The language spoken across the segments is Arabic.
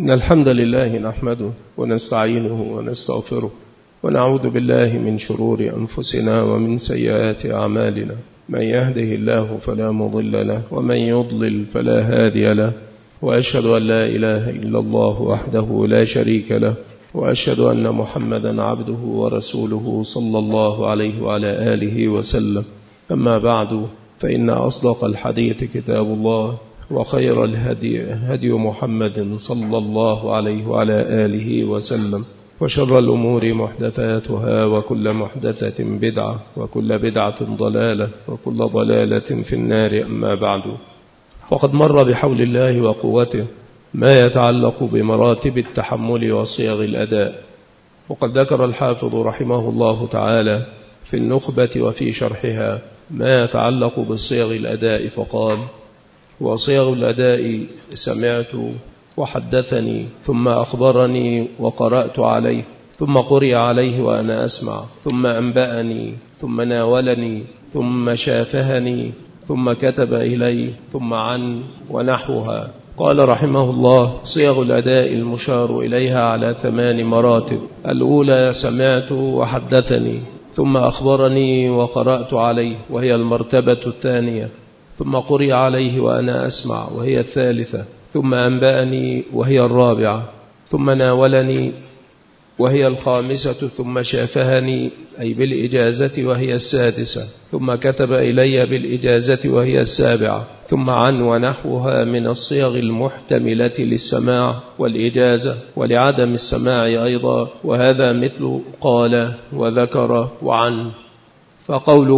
إن الحمد لله نحمده ونستعينه ونستغفره ونعوذ بالله من شرور أنفسنا ومن سيئات أعمالنا. من يهده الله فلا مضل له ومن يضلل فلا هادي له، وأشهد أن لا إله إلا الله وحده لا شريك له، وأشهد أن محمدا عبده ورسوله صلى الله عليه وعلى آله وسلم. أما بعد، فإن أصدق الحديث كتاب الله، وخير الهدي هدي محمد صلى الله عليه وعلى آله وسلم، وشر الأمور محدثاتها، وكل محدثة بدعة، وكل بدعة ضلالة، وكل ضلالة في النار. أما بعد، فقد مر بحول الله وقوته ما يتعلق بمراتب التحمل وصيغ الأداء، وقد ذكر الحافظ رحمه الله تعالى في النخبة وفي شرحها ما يتعلق بصيغ الأداء، فقال: وصيغ الأداء سمعت وحدثني ثم أخبرني وقرأت عليه ثم قرئ عليه وأنا أسمع ثم أنبأني ثم ناولني ثم شافهني ثم كتب إلي ثم عن ونحوها. قال رحمه الله: صيغ الأداء المشار إليها على 8 مراتب. الأولى سمعت وحدثني ثم أخبرني وقرأت عليه، وهي المرتبة الثانية. ثم قرئ عليه وأنا أسمع، وهي الثالثة. ثم أنبأني، وهي الرابعة. ثم ناولني، وهي الخامسة. ثم شافهني أي بالإجازة، وهي السادسة. ثم كتب إلي بالإجازة، وهي السابعة. ثم عن ونحوها من الصيغ المحتملة للسماع والإجازة ولعدم السماع أيضا، وهذا مثل قال وذكر وعن. فقوله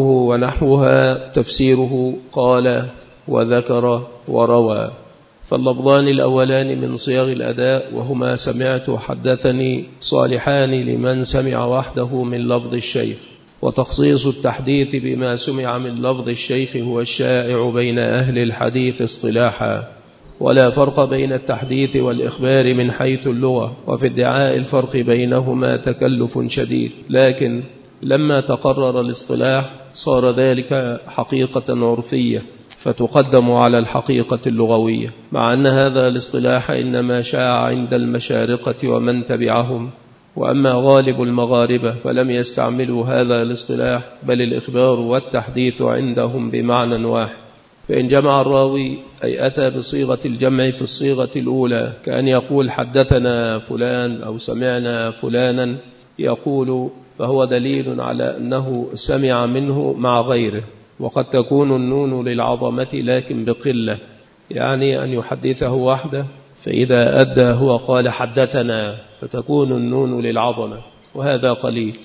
ونحوها تفسيره قال وذكر وروى. فاللفظان الأولان من صيغ الأداء وهما سمعت وحدثني صالحان لمن سمع وحده من لفظ الشيخ، وتخصيص التحديث بما سمع من لفظ الشيخ هو الشائع بين أهل الحديث اصطلاحا، ولا فرق بين التحديث والإخبار من حيث اللغة، وفي ادعاء الفرق بينهما تكلف شديد، لكن لما تقرر الاصطلاح صار ذلك حقيقة عرفية فتقدم على الحقيقة اللغوية، مع أن هذا الاصطلاح إنما شاع عند المشارقة ومن تبعهم، وأما غالب المغاربة فلم يستعملوا هذا الاصطلاح، بل الإخبار والتحديث عندهم بمعنى واحد. فإن جمع الراوي أي أتى بصيغة الجمع في الصيغة الأولى، كأن يقول حدثنا فلان أو سمعنا فلانا، يقول فهو دليل على أنه سمع منه مع غيره. وقد تكون النون للعظمة لكن بقلة، يعني أن يحدثه وحده، فإذا أدى هو قال حدثنا فتكون النون للعظمة، وهذا قليل.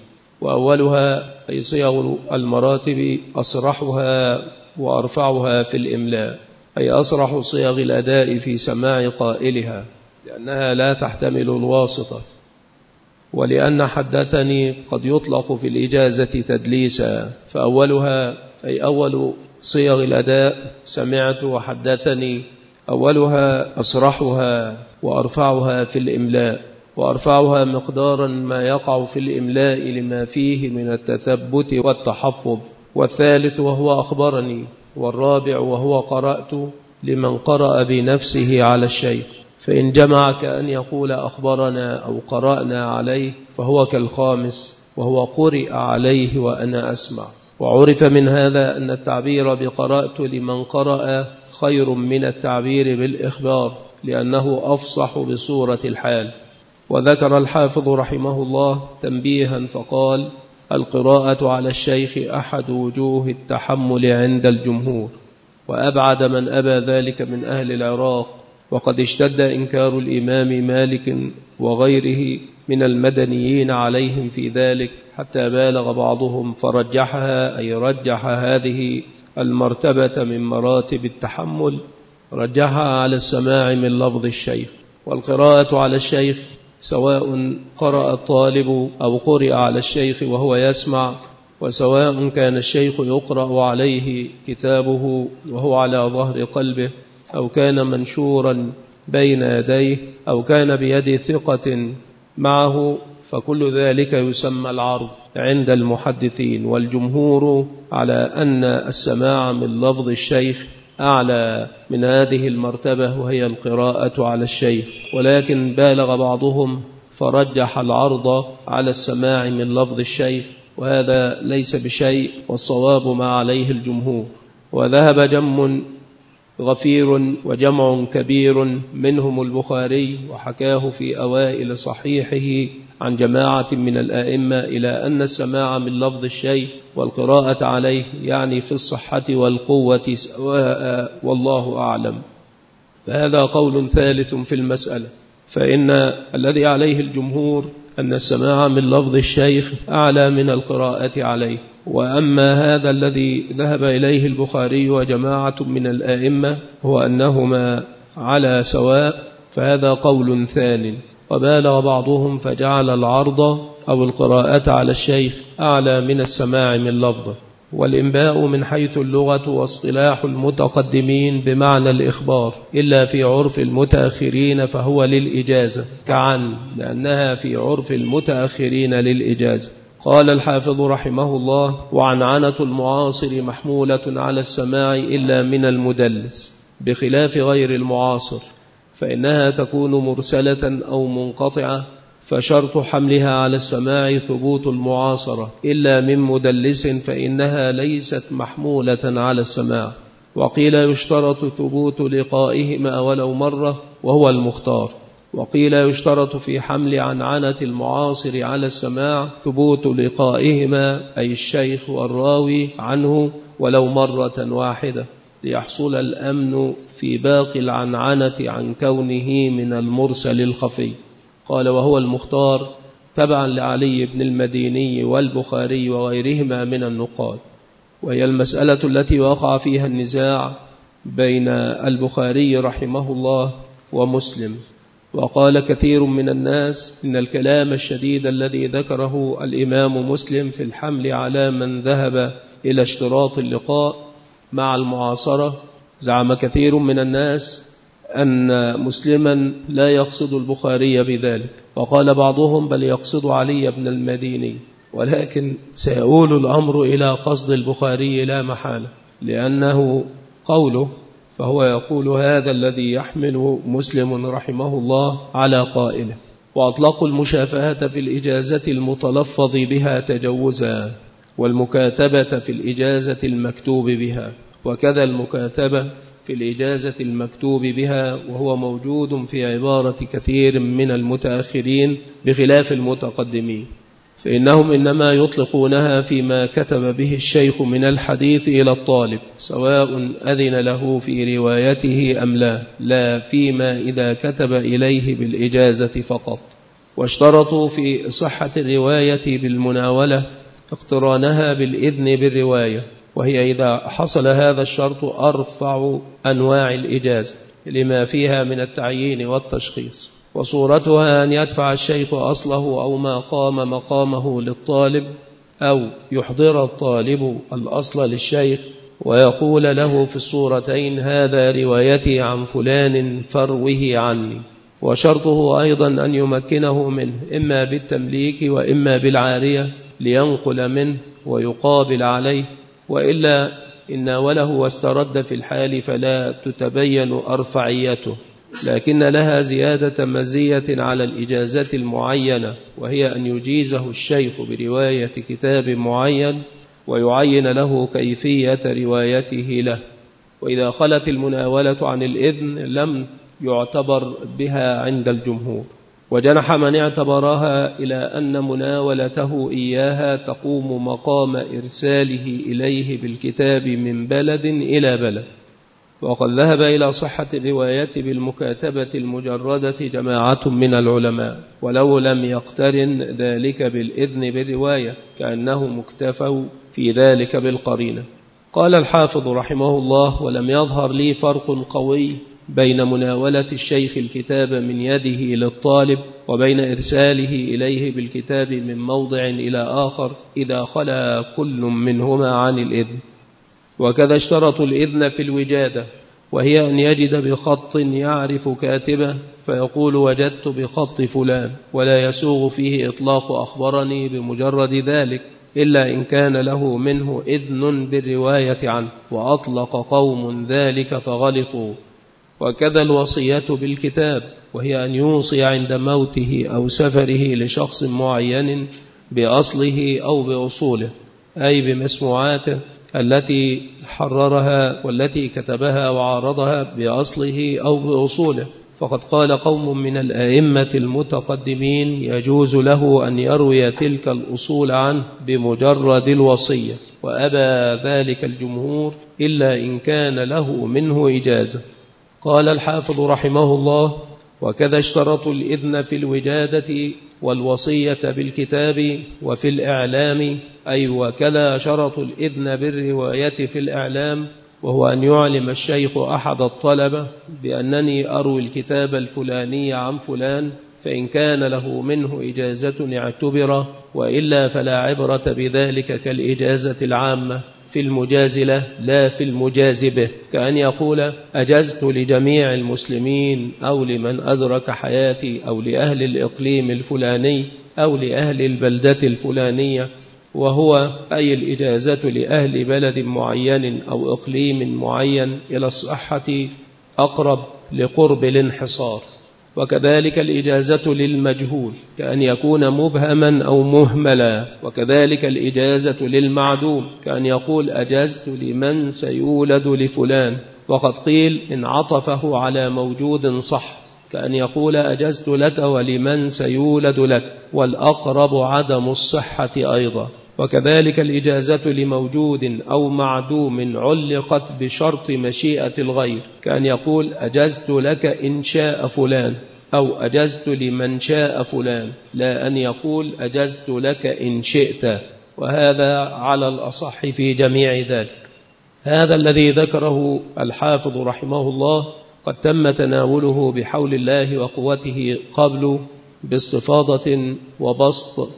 وأولها أي صيغ المراتب أصرحها وأرفعها في الإملاء، أي أصرح صيغ الأداء في سماع قائلها، لأنها لا تحتمل الواسطة. ولأن حدثني قد يطلق في الإجازة تدليسا، فأولها أي أول صيغ الأداء سمعت وحدثني، أولها أصرحها وأرفعها في الإملاء، وأرفعها مقدارا ما يقع في الإملاء لما فيه من التثبت والتحفظ. والثالث وهو أخبرني، والرابع وهو قرأت لمن قرأ بنفسه على الشيخ. فإن جمع كأن يقول أخبرنا أو قرأنا عليه فهو كالخامس، وهو قرئ عليه وأنا أسمع. وعرف من هذا أن التعبير بقرأت لمن قرأ خير من التعبير بالإخبار، لأنه أفصح بصورة الحال. وذكر الحافظ رحمه الله تنبيها فقال: القراءة على الشيخ أحد وجوه التحمل عند الجمهور، وأبعد من أبى ذلك من أهل العراق، وقد اشتد إنكار الإمام مالك وغيره من المدنيين عليهم في ذلك، حتى بالغ بعضهم فرجحها، أي رجح هذه المرتبة من مراتب التحمل، رجحها على السماع من لفظ الشيخ. والقراءة على الشيخ سواء قرأ الطالب أو قرئ على الشيخ وهو يسمع، وسواء كان الشيخ يقرأ عليه كتابه وهو على ظهر قلبه، أو كان منشورا بين يديه، أو كان بيد ثقة معه، فكل ذلك يسمى العرض عند المحدثين. والجمهور على أن السماع من لفظ الشيخ أعلى من هذه المرتبة وهي القراءة على الشيخ، ولكن بالغ بعضهم فرجح العرض على السماع من لفظ الشيخ، وهذا ليس بشيء، والصواب ما عليه الجمهور. وذهب جم غفير وجمع كبير منهم البخاري وحكاه في أوائل صحيحه عن جماعة من الآئمة إلى أن السماع من لفظ الشيخ والقراءة عليه يعني في الصحة والقوة سواء، والله أعلم. فهذا قول ثالث في المسألة، فإن الذي عليه الجمهور أن السماع من لفظ الشيخ أعلى من القراءة عليه. وأما هذا الذي ذهب إليه البخاري وجماعة من الآئمة هو أنهما على سواء، فهذا قول ثانٍ. وبالغ بعضهم فجعل العرض أو القراءة على الشيخ أعلى من السماع من لفظه. والإنباء من حيث اللغة واصطلاح المتقدمين بمعنى الإخبار، إلا في عرف المتأخرين فهو للإجازة كعن، لأنها في عرف المتأخرين للإجازة. قال الحافظ رحمه الله: وعنعنة المعاصر محمولة على السماع إلا من المدلس، بخلاف غير المعاصر فإنها تكون مرسلة أو منقطعة، فشرط حملها على السماع ثبوت المعاصرة، إلا من مدلس فإنها ليست محمولة على السماع. وقيل يشترط ثبوت لقائهما ولو مرة وهو المختار، وقيل يشترط في حمل عنعنة المعاصر على السماع ثبوت لقائهما أي الشيخ والراوي عنه ولو مرة واحدة، ليحصل الأمن في باقي العنعنة عن كونه من المرسل الخفي. قال: وهو المختار تبعا لعلي بن المديني والبخاري وغيرهما من النقاد. وهي المسألة التي وقع فيها النزاع بين البخاري رحمه الله ومسلم. وقال كثير من الناس إن الكلام الشديد الذي ذكره الإمام مسلم في الحمل على من ذهب إلى اشتراط اللقاء مع المعاصرة، زعم كثير من الناس أن مسلما لا يقصد البخاري بذلك، وقال بعضهم بل يقصد علي بن المديني، ولكن سيؤول الأمر إلى قصد البخاري لا محالة، لأنه قوله، فهو يقول هذا الذي يحمل مسلم رحمه الله على قائله. وأطلقوا المشافهة في الإجازة المتلفظ بها تجوزا، والمكاتبة في الإجازة المكتوب بها، وكذا المكاتبة في الإجازة المكتوب بها، وهو موجود في عبارة كثير من المتأخرين بخلاف المتقدمين، فإنهم إنما يطلقونها فيما كتب به الشيخ من الحديث إلى الطالب سواء أذن له في روايته أم لا، لا فيما إذا كتب إليه بالإجازة فقط. واشترطوا في صحة الرواية بالمناولة اقترانها بالإذن بالرواية، وهي إذا حصل هذا الشرط أرفع أنواع الإجازة لما فيها من التعيين والتشخيص. وصورتها أن يدفع الشيخ أصله أو ما قام مقامه للطالب، أو يحضر الطالب الأصل للشيخ ويقول له في الصورتين هذا روايتي عن فلان فروه عني. وشرطه أيضا أن يمكنه منه إما بالتمليك وإما بالعارية لينقل منه ويقابل عليه، وإلا إن ناوله واسترد في الحال فلا تتبين أرفعيته، لكن لها زيادة مزية على الإجازة المعينة، وهي أن يجيزه الشيخ برواية كتاب معين ويعين له كيفية روايته له. وإذا خلت المناولة عن الإذن لم يعتبر بها عند الجمهور. وجنح من اعتبرها إلى أن مناولته إياها تقوم مقام إرساله إليه بالكتاب من بلد إلى بلد. وقد ذهب إلى صحة الرواية بالمكاتبة المجردة جماعة من العلماء، ولو لم يقترن ذلك بالإذن بالرواية كأنهم اكتفوا في ذلك بالقرينة. قال الحافظ رحمه الله: ولم يظهر لي فرق قوي بين مناولة الشيخ الكتاب من يده للطالب وبين إرساله إليه بالكتاب من موضع إلى آخر إذا خلا كل منهما عن الإذن. وكذا اشترطوا الإذن في الوجادة، وهي أن يجد بخط يعرف كاتبه فيقول وجدت بخط فلان، ولا يسوغ فيه إطلاق أخبرني بمجرد ذلك، إلا إن كان له منه إذن بالرواية عنه، وأطلق قوم ذلك فغلطوا. وكذا الوصية بالكتاب، وهي أن يوصي عند موته أو سفره لشخص معين بأصله أو بأصوله، أي بمسموعاته التي حررها والتي كتبها وعارضها بأصله أو بأصوله. فقد قال قوم من الآئمة المتقدمين يجوز له أن يروي تلك الأصول عنه بمجرد الوصية، وأبى ذلك الجمهور إلا إن كان له منه إجازة. قال الحافظ رحمه الله: وكذا اشترطوا الإذن في الوجادة والوصية بالكتاب وفي الإعلام، أي وكذا شرطوا الإذن بالرواية في الإعلام، وهو أن يعلم الشيخ أحد الطلبة بأنني أروي الكتاب الفلاني عن فلان، فإن كان له منه إجازة اعتبر، وإلا فلا عبرة بذلك كالإجازة العامة في المجاز له لا في المجاز به، كأن يقول: أجزت لجميع المسلمين أو لمن أدرك حياتي أو لأهل الإقليم الفلاني أو لأهل البلدة الفلانية، وهو أي الإجازة لأهل بلد معين أو إقليم معين إلى الصحة أقرب لقرب الانحصار. وكذلك الإجازة للمجهول كأن يكون مبهما أو مهملا، وكذلك الإجازة للمعدوم كأن يقول: أجزت لمن سيولد لفلان، وقد قيل إن عطفه على موجود صح، كأن يقول: أجزت لك ولمن سيولد لك، والأقرب عدم الصحة أيضا. وكذلك الإجازة لموجود أو معدوم علقت بشرط مشيئة الغير، كأن يقول: أجزت لك إن شاء فلان، أو أجزت لمن شاء فلان، لا أن يقول: أجزت لك إن شئت. وهذا على الأصح في جميع ذلك. هذا الذي ذكره الحافظ رحمه الله قد تم تناوله بحول الله وقوته قبل باستفاضة وبسط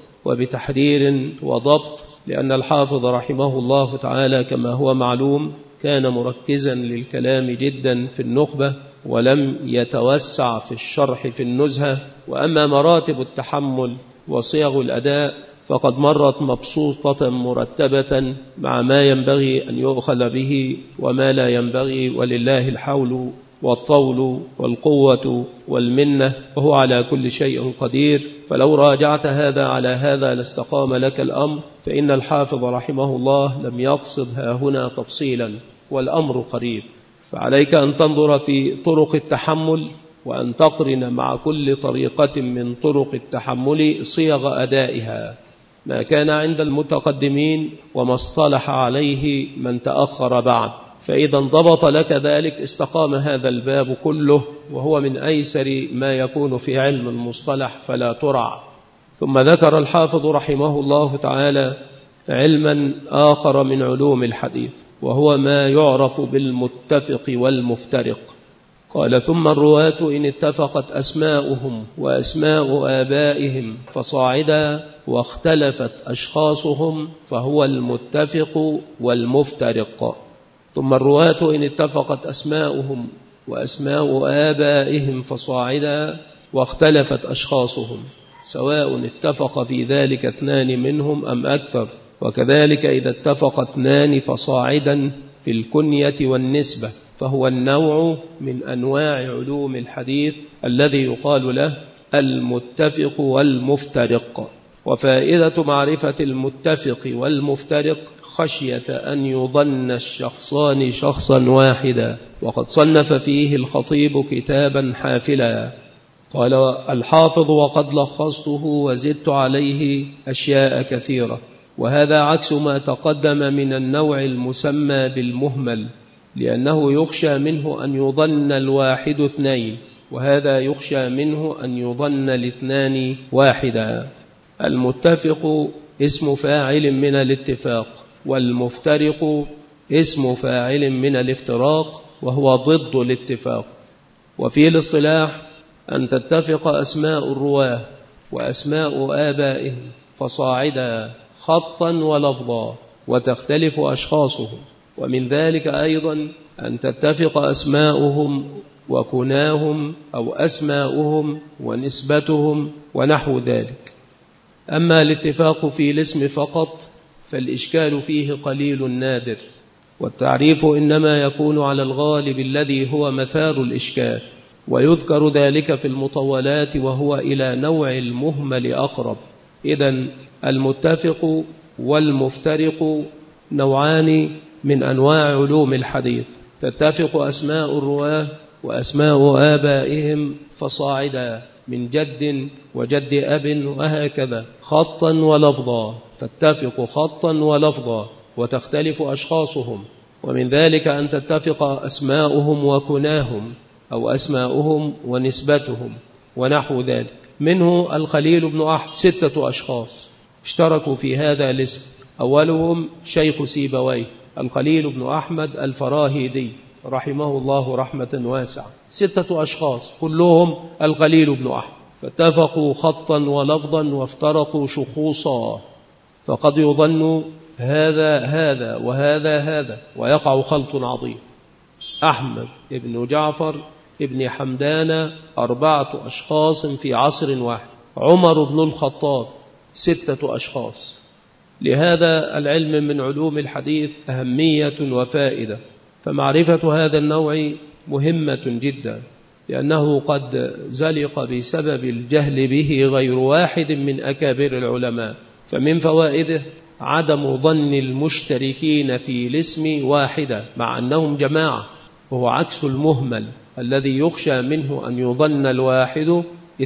وبتحرير وضبط، لأن الحافظ رحمه الله تعالى كما هو معلوم كان مركزا للكلام جدا في النخبة، ولم يتوسع في الشرح في النزهة. وأما مراتب التحمل وصيغ الأداء فقد مرت مبسوطة مرتبة مع ما ينبغي أن يؤخذ به وما لا ينبغي، ولله الحول والطول والقوة والمنة، وهو على كل شيء قدير. فلو راجعت هذا على هذا لاستقام لك الأمر، فإن الحافظ رحمه الله لم يقصد هنا تفصيلا، والأمر قريب. فعليك أن تنظر في طرق التحمل، وأن تقرن مع كل طريقة من طرق التحمل صيغ أدائها، ما كان عند المتقدمين وما اصطلح عليه من تأخر بعد. فإذا انضبط لك ذلك استقام هذا الباب كله، وهو من أيسر ما يكون في علم المصطلح فلا ترع. ثم ذكر الحافظ رحمه الله تعالى علما آخر من علوم الحديث، وهو ما يعرف بالمتفق والمفترق. قال: ثم الرواة إن اتفقت أسماؤهم وأسماء آبائهم فصاعدا، واختلفت أشخاصهم فهو المتفق والمفترق. ثم الرواة إن اتفقت أسماؤهم وأسماء آبائهم فصاعدا، واختلفت أشخاصهم، سواء اتفق في ذلك اثنان منهم أم أكثر. وكذلك إذا اتفق اثنان فصاعدا في الكنية والنسبة، فهو النوع من أنواع علوم الحديث الذي يقال له المتفق والمفترق. وفائدة معرفة المتفق والمفترق خشية أن يظن الشخصان شخصا واحدا، وقد صنف فيه الخطيب كتابا حافلا. قال الحافظ: وقد لخصته وزدت عليه أشياء كثيرة. وهذا عكس ما تقدم من النوع المسمى بالمهمل، لأنه يخشى منه أن يظن الواحد اثنين، وهذا يخشى منه أن يظن الاثنان واحدا. المتفق اسم فاعل من الاتفاق، والمفترق اسم فاعل من الافتراق، وهو ضد الاتفاق. وفي الاصطلاح أن تتفق أسماء الرواه وأسماء آبائهم فصاعدا خطا ولفظا، وتختلف أشخاصهم. ومن ذلك أيضا أن تتفق أسماؤهم وكناهم أو أسماؤهم ونسبتهم ونحو ذلك. أما الاتفاق في الاسم فقط فالإشكال فيه قليل نادر، والتعريف إنما يكون على الغالب الذي هو مثار الإشكال، ويذكر ذلك في المطولات وهو إلى نوع المهمل أقرب. إذن المتفق والمفترق نوعان من أنواع علوم الحديث، تتفق أسماء الرواة وأسماء آبائهم فصاعدا من جد وجد أب وهكذا خطا ولفظا، تتفق خطا ولفظا وتختلف أشخاصهم، ومن ذلك أن تتفق أسماؤهم وكناهم أو أسماؤهم ونسبتهم ونحو ذلك. منه الخليل بن أحمد 6 أشخاص اشتركوا في هذا الاسم، أولهم شيخ سيبويه الخليل بن أحمد الفراهيدي رحمه الله رحمة واسعة، 6 أشخاص كلهم الخليل بن أحمد، فاتفقوا خطا ولفظا وافترقوا شخوصا، فقد يظن هذا وهذا ويقع خلط عظيم. أحمد ابن جعفر ابن حمدان 4 أشخاص في عصر واحد، عمر بن الخطاب 6 أشخاص. لهذا العلم من علوم الحديث أهمية وفائدة، فمعرفة هذا النوع مهمة جدا، لأنه قد زلق بسبب الجهل به غير واحد من أكابر العلماء. فمن فوائده عدم ظن المشتركين في الاسم واحدة مع أنهم جماعة، وهو عكس المهمل الذي يخشى منه أن يظن الواحد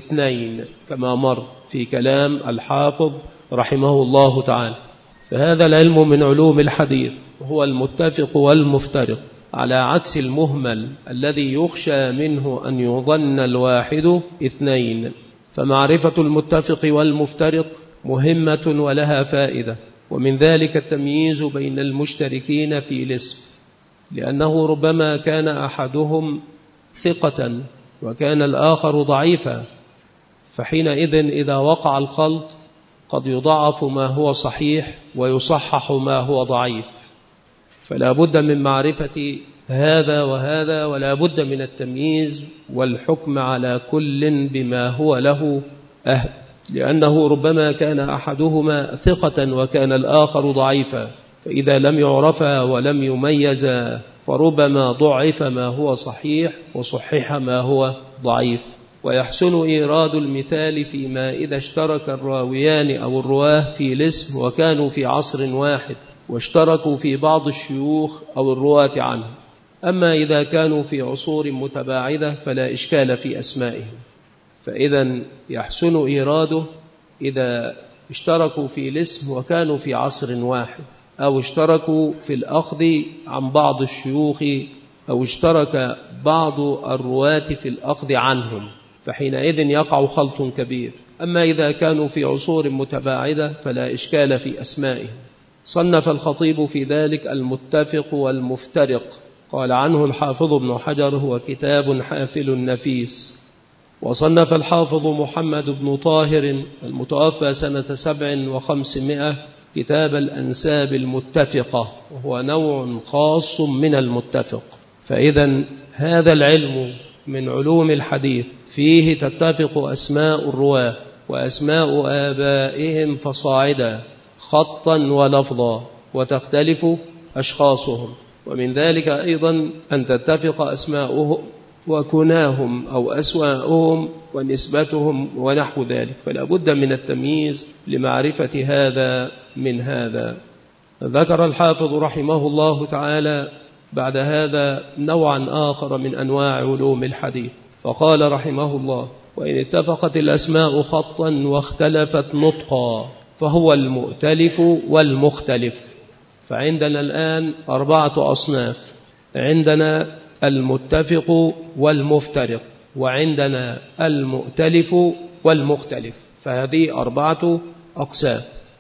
2 كما مر في كلام الحافظ رحمه الله تعالى. فهذا العلم من علوم الحديث هو المتفق والمفترق، على عكس المهمل الذي يخشى منه أن يظن الواحد 2. فمعرفة المتفق والمفترق مهمة ولها فائدة، ومن ذلك التمييز بين المشتركين في الاسم، لأنه ربما كان أحدهم ثقة وكان الآخر ضعيفا، فحينئذ إذا وقع الخلط قد يضعف ما هو صحيح ويصحح ما هو ضعيف، فلا بد من معرفة هذا وهذا، ولا بد من التمييز والحكم على كل بما هو له أهل، لأنه ربما كان أحدهما ثقة وكان الآخر ضعيفا، فإذا لم يعرفا ولم يميزا فربما ضعف ما هو صحيح وصحح ما هو ضعيف. ويحسن إيراد المثال فيما إذا اشترك الراويان أو الرواه في الاسم وكانوا في عصر واحد واشتركوا في بعض الشيوخ أو الرواة عنه. أما إذا كانوا في عصور متباعدة فلا إشكال في أسمائهم، فإذا يحسن إيراده إذا اشتركوا في الاسم وكانوا في عصر واحد، أو اشتركوا في الأخذ عن بعض الشيوخ، أو اشترك بعض الرواة في الأخذ عنهم، فحينئذ يقع خلط كبير. أما إذا كانوا في عصور متباعدة فلا إشكال في أسمائهم. صنف الخطيب في ذلك المتفق والمفترق، قال عنه الحافظ ابن حجر هو كتاب حافل نفيس. وصنف الحافظ محمد بن طاهر المتوفى سنة 700 كتاب الأنساب المتفقة، وهو نوع خاص من المتفق. فإذا هذا العلم من علوم الحديث فيه تتفق أسماء الرواة وأسماء آبائهم فصاعدا خطا ولفظا، وتختلف أشخاصهم. ومن ذلك أيضا أن تتفق أسماؤهم وكناهم أو أسماؤهم ونسبتهم ونحو ذلك، فلا بد من التمييز لمعرفة هذا من هذا. ذكر الحافظ رحمه الله تعالى بعد هذا نوعا آخر من أنواع علوم الحديث، فقال رحمه الله: وإن اتفقت الأسماء خطا واختلفت نطقا فهو المؤتلف والمختلف. فعندنا الآن 4 أصناف، عندنا المتفق والمفترق، وعندنا المؤتلف والمختلف، فهذه 4 أقسام.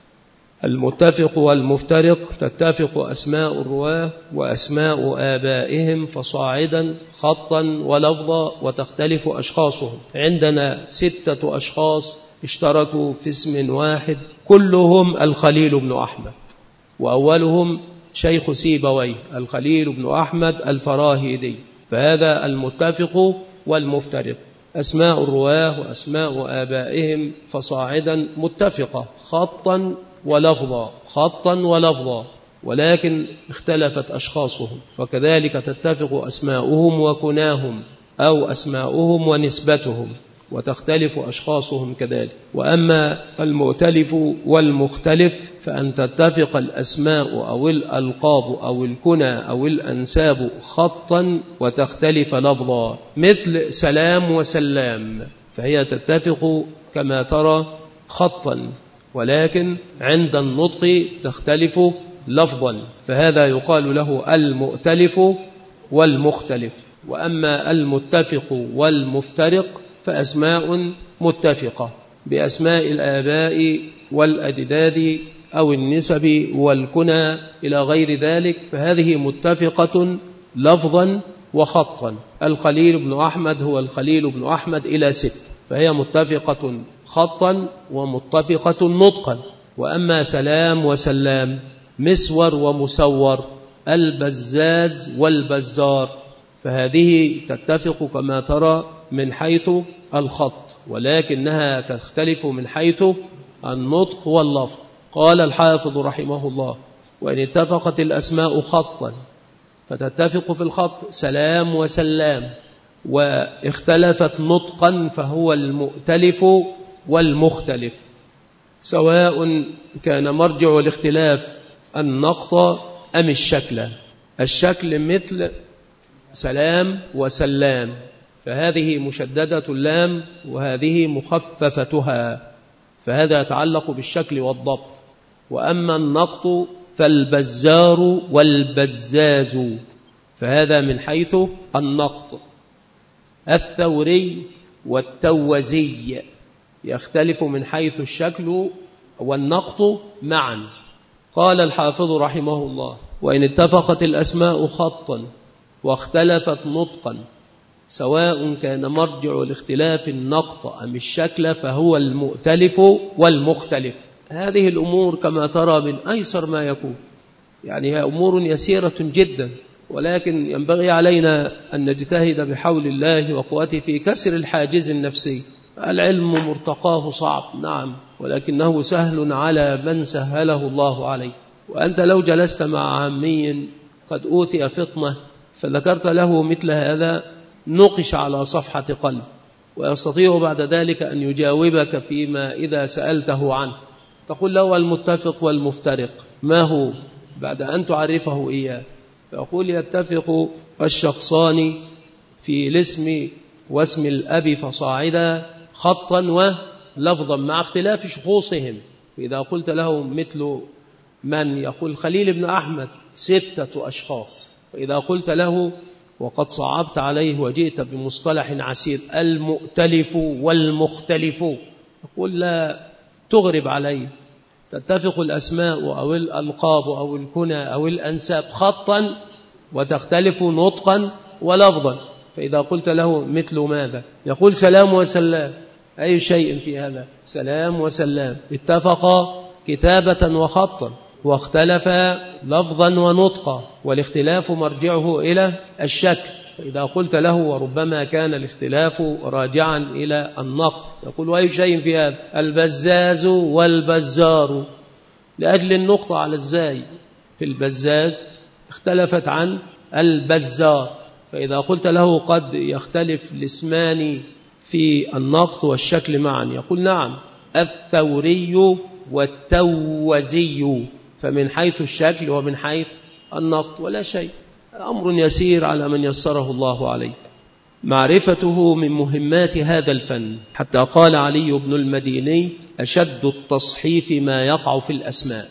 المتفق والمفترق تتفق أسماء الرواة وأسماء آبائهم فصاعدا خطا ولفظا، وتختلف أشخاصهم. عندنا 6 أشخاص اشتركوا في اسم واحد، كلهم الخليل بن أحمد، وأولهم شيخ سيبويه الخليل بن أحمد الفراهيدي، فهذا المتفق والمفترق. أسماء الرواه وأسماء آبائهم فصاعدا متفقة خطا ولفظا، خطا ولفظا، ولكن اختلفت أشخاصهم، فكذلك تتفق أسماؤهم وكناهم أو أسماؤهم ونسبتهم، وتختلف أشخاصهم كذلك. وأما المؤتلف والمختلف فأن تتفق الأسماء أو الألقاب أو الكنى أو الأنساب خطا وتختلف لفظا، مثل سلام وسلام، فهي تتفق كما ترى خطا، ولكن عند النطق تختلف لفظا، فهذا يقال له المؤتلف والمختلف. وأما المتفق والمفترق فأسماء متفقة بأسماء الآباء والأجداد أو النسب والكنى إلى غير ذلك، فهذه متفقة لفظا وخطا. الخليل بن أحمد هو الخليل بن أحمد إلى 6، فهي متفقة خطا ومتفقة نطقا. وأما سلام وسلام، مسور ومسور، البزاز والبزار، فهذه تتفق كما ترى من حيث الخط، ولكنها تختلف من حيث النطق واللفظ. قال الحافظ رحمه الله: وإن اتفقت الأسماء خطا فتتفق في الخط سلام وسلام، واختلفت نطقا فهو المؤتلف والمختلف، سواء كان مرجع الاختلاف النقط أم الشكل. الشكل مثل سلام وسلام، فهذه مشددة اللام وهذه مخففتها، فهذا يتعلق بالشكل والضبط. وأما النقط فالبزار والبزاز، فهذا من حيث النقط. الثوري والتوزي يختلف من حيث الشكل والنقط معا. قال الحافظ رحمه الله: وإن اتفقت الأسماء خطا واختلفت نطقا، سواء كان مرجع الاختلاف النقط أم الشكل، فهو المؤتلف والمختلف. هذه الأمور كما ترى من أيسر ما يكون، يعني هي أمور يسيرة جدا، ولكن ينبغي علينا أن نجتهد بحول الله وقوته في كسر الحاجز النفسي. العلم مرتقاه صعب، نعم، ولكنه سهل على من سهله الله عليه. وأنت لو جلست مع عامي قد أوتي فطنة فذكرت له مثل هذا، نقش على صفحة قلب، ويستطيع بعد ذلك أن يجاوبك فيما إذا سألته عنه. تقول له: المتفق والمفترق ما هو؟ بعد أن تعرفه إياه، فأقول: يتفق الشخصان في الاسم واسم الأب فصاعدا خطا ولفظا مع اختلاف شخوصهم. إذا قلت له مثل من، يقول خليل بن أحمد 6 أشخاص. وإذا قلت له وقد صعبت عليه وجئت بمصطلح عسير: المؤتلف والمختلف، يقول: لا تغرب عليه، تتفق الأسماء أو الألقاب أو الكنى أو الأنساب خطا وتختلف نطقا ولفظا. فإذا قلت له مثل ماذا، يقول: سلام وسلام. أي شيء في هذا؟ سلام وسلام اتفقا كتابة وخطا واختلفا لفظا ونطقا، والاختلاف مرجعه إلى الشكل. فإذا قلت له وربما كان الاختلاف راجعا إلى النقط، يقول: أي شيء في هذا؟ البزاز والبزار، لأجل النقطة على الزاي في البزاز اختلفت عن البزار. فإذا قلت له قد يختلف الاسمان في النقط والشكل معا، يقول: نعم، الثوري والتوزي، فمن حيث الشكل ومن حيث النقط ولا شيء، أمر يسير على من يسره الله عليه. معرفته من مهمات هذا الفن، حتى قال علي بن المديني: أشد التصحيف ما يقع في الأسماء.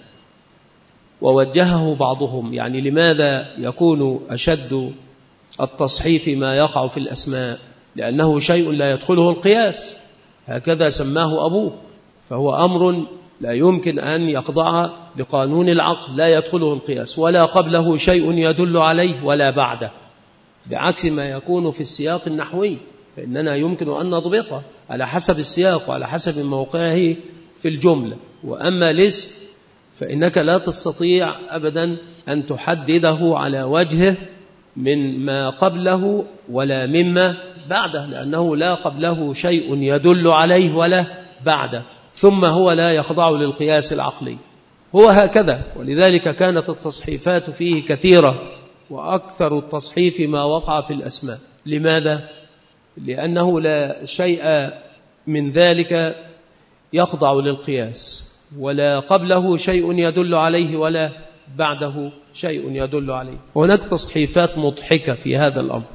ووجهه بعضهم، يعني لماذا يكون أشد التصحيف ما يقع في الأسماء؟ لأنه شيء لا يدخله القياس، هكذا سماه أبوه، فهو أمر لا يمكن أن يخضع لقانون العقل، لا يدخله القياس، ولا قبله شيء يدل عليه ولا بعده، بعكس ما يكون في السياق النحوي، فإننا يمكن أن نضبطه على حسب السياق وعلى حسب موقعه في الجملة. وأما الاسم فإنك لا تستطيع أبدا أن تحدده على وجهه من ما قبله ولا مما بعده، لأنه لا قبله شيء يدل عليه ولا بعده، ثم هو لا يخضع للقياس العقلي. هو هكذا، ولذلك كانت التصحيفات فيه كثيرة، وأكثر التصحيف ما وقع في الأسماء. لماذا؟ لأنه لا شيء من ذلك يخضع للقياس، ولا قبله شيء يدل عليه ولا بعده شيء يدل عليه. هناك تصحيفات مضحكة في هذا الأمر.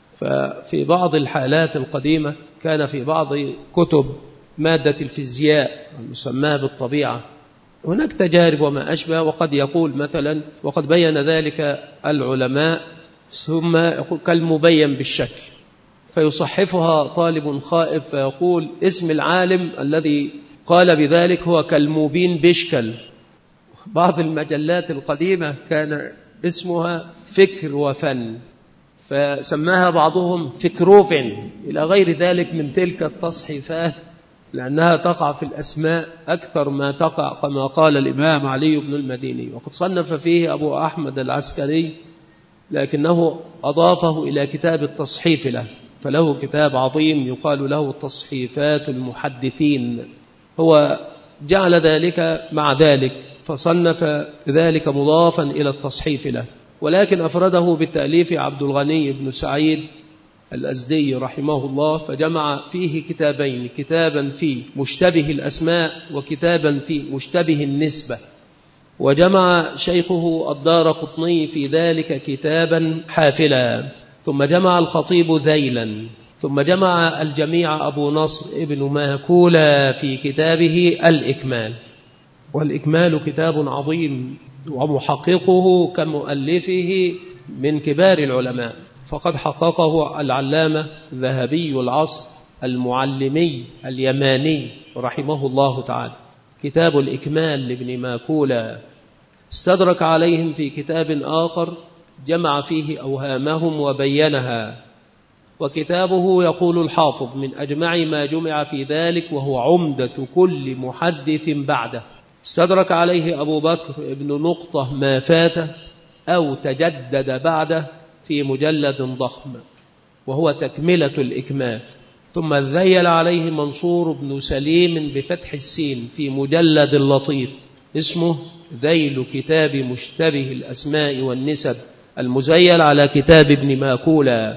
ففي بعض الحالات القديمة كان في بعض كتب مادة الفيزياء المسماة بالطبيعة هناك تجارب وما أشبه، وقد يقول مثلا، وقد بين ذلك العلماء، ثم يقول كالمبين بالشكل، فيصحفها طالب خائف فيقول اسم العالم الذي قال بذلك هو كالمبين بشكل. بعض المجلات القديمة كان اسمها فكر وفن، فسماها بعضهم فكروفن إلى غير ذلك من تلك التصحيفات، لأنها تقع في الأسماء أكثر ما تقع كما قال الإمام علي بن المديني. وقد صنف فيه أبو أحمد العسكري، لكنه أضافه إلى كتاب التصحيف له، فله كتاب عظيم يقال له تصحيفات المحدثين، هو جعل ذلك مع ذلك، فصنف ذلك مضافا إلى التصحيف له، ولكن أفرده بالتأليف عبد الغني بن سعيد الأزدي رحمه الله، فجمع فيه كتابين، كتابا في مشتبه الأسماء وكتابا في مشتبه النسبة. وجمع شيخه الدارقطني في ذلك كتابا حافلا، ثم جمع الخطيب ذيلا، ثم جمع الجميع أبو نصر ابن ماكولة في كتابه الإكمال. والإكمال كتاب عظيم، ومحققه كمؤلفه من كبار العلماء، فقد حققه العلامة ذهبي العصر المعلمي اليماني رحمه الله تعالى. كتاب الإكمال لابن ماكولة استدرك عليهم في كتاب آخر جمع فيه أوهامهم وبينها، وكتابه يقول الحافظ من أجمع ما جمع في ذلك، وهو عمدة كل محدث بعده. استدرك عليه أبو بكر ابن نقطة ما فاته أو تجدد بعده في مجلد ضخم، وهو تكملة الإكمال. ثم ذيل عليه منصور بن سليم بفتح السين في مجلد لطيف اسمه ذيل كتاب مشتبه الأسماء والنسب، المزيل على كتاب ابن ماكولة.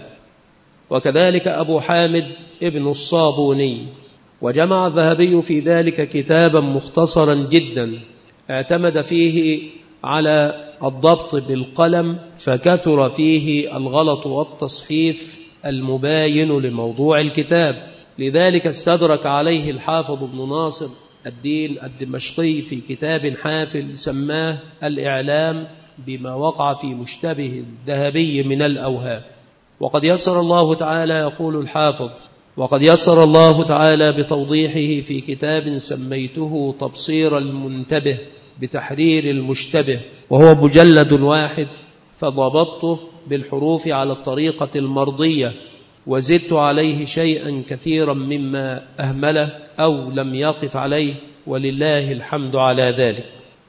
وكذلك أبو حامد ابن الصابوني. وجمع الذهبي في ذلك كتابا مختصرا جدا اعتمد فيه على الضبط بالقلم، فكثر فيه الغلط والتصحيف المباين لموضوع الكتاب، لذلك استدرك عليه الحافظ ابن ناصر الدين الدمشقي في كتاب حافل سماه الإعلام بما وقع في مشتبه الذهبي من الأوهام. وقد يسر الله تعالى، يقول الحافظ، وقد يسر الله تعالى بتوضيحه في كتاب سميته تبصير المنتبه بتحرير المشتبه، وهو مجلد واحد، فضبطته بالحروف على الطريقة المرضية، وزدت عليه شيئا كثيرا مما أهمله أو لم يقف عليه، ولله الحمد على ذلك.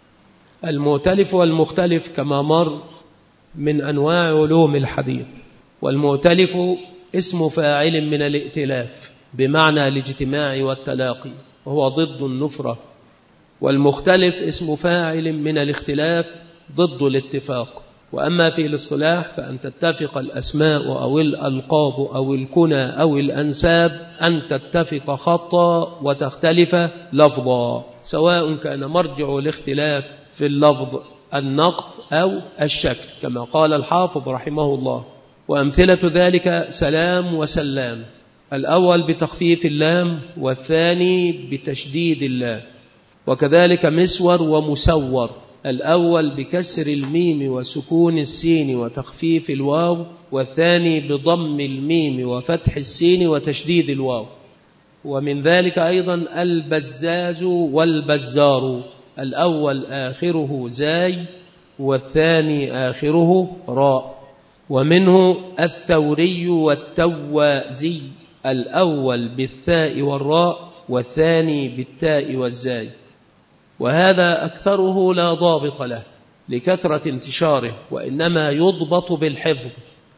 المؤتلف والمختلف كما مر من أنواع علوم الحديث. والمؤتلف اسم فاعل من الائتلاف بمعنى الاجتماع والتلاقي، وهو ضد النفرة. والمختلف اسم فاعل من الاختلاف ضد الاتفاق. وأما في الاصطلاح فأن تتفق الأسماء أو الألقاب أو الكنى أو الأنساب أن تتفق خطا وتختلف لفظا، سواء كان مرجع الاختلاف في اللفظ النقط أو الشكل، كما قال الحافظ رحمه الله. وأمثلة ذلك سلام وسلام، الأول بتخفيف اللام والثاني بتشديد اللام. وكذلك مسور ومسور، الأول بكسر الميم وسكون السين وتخفيف الواو، والثاني بضم الميم وفتح السين وتشديد الواو. ومن ذلك أيضا البزاز والبزار، الأول آخره زاي والثاني آخره راء. ومنه الثوري والتوازي، الأول بالثاء والراء والثاني بالتاء والزاي. وهذا أكثره لا ضابط له لكثرة انتشاره، وإنما يضبط بالحفظ،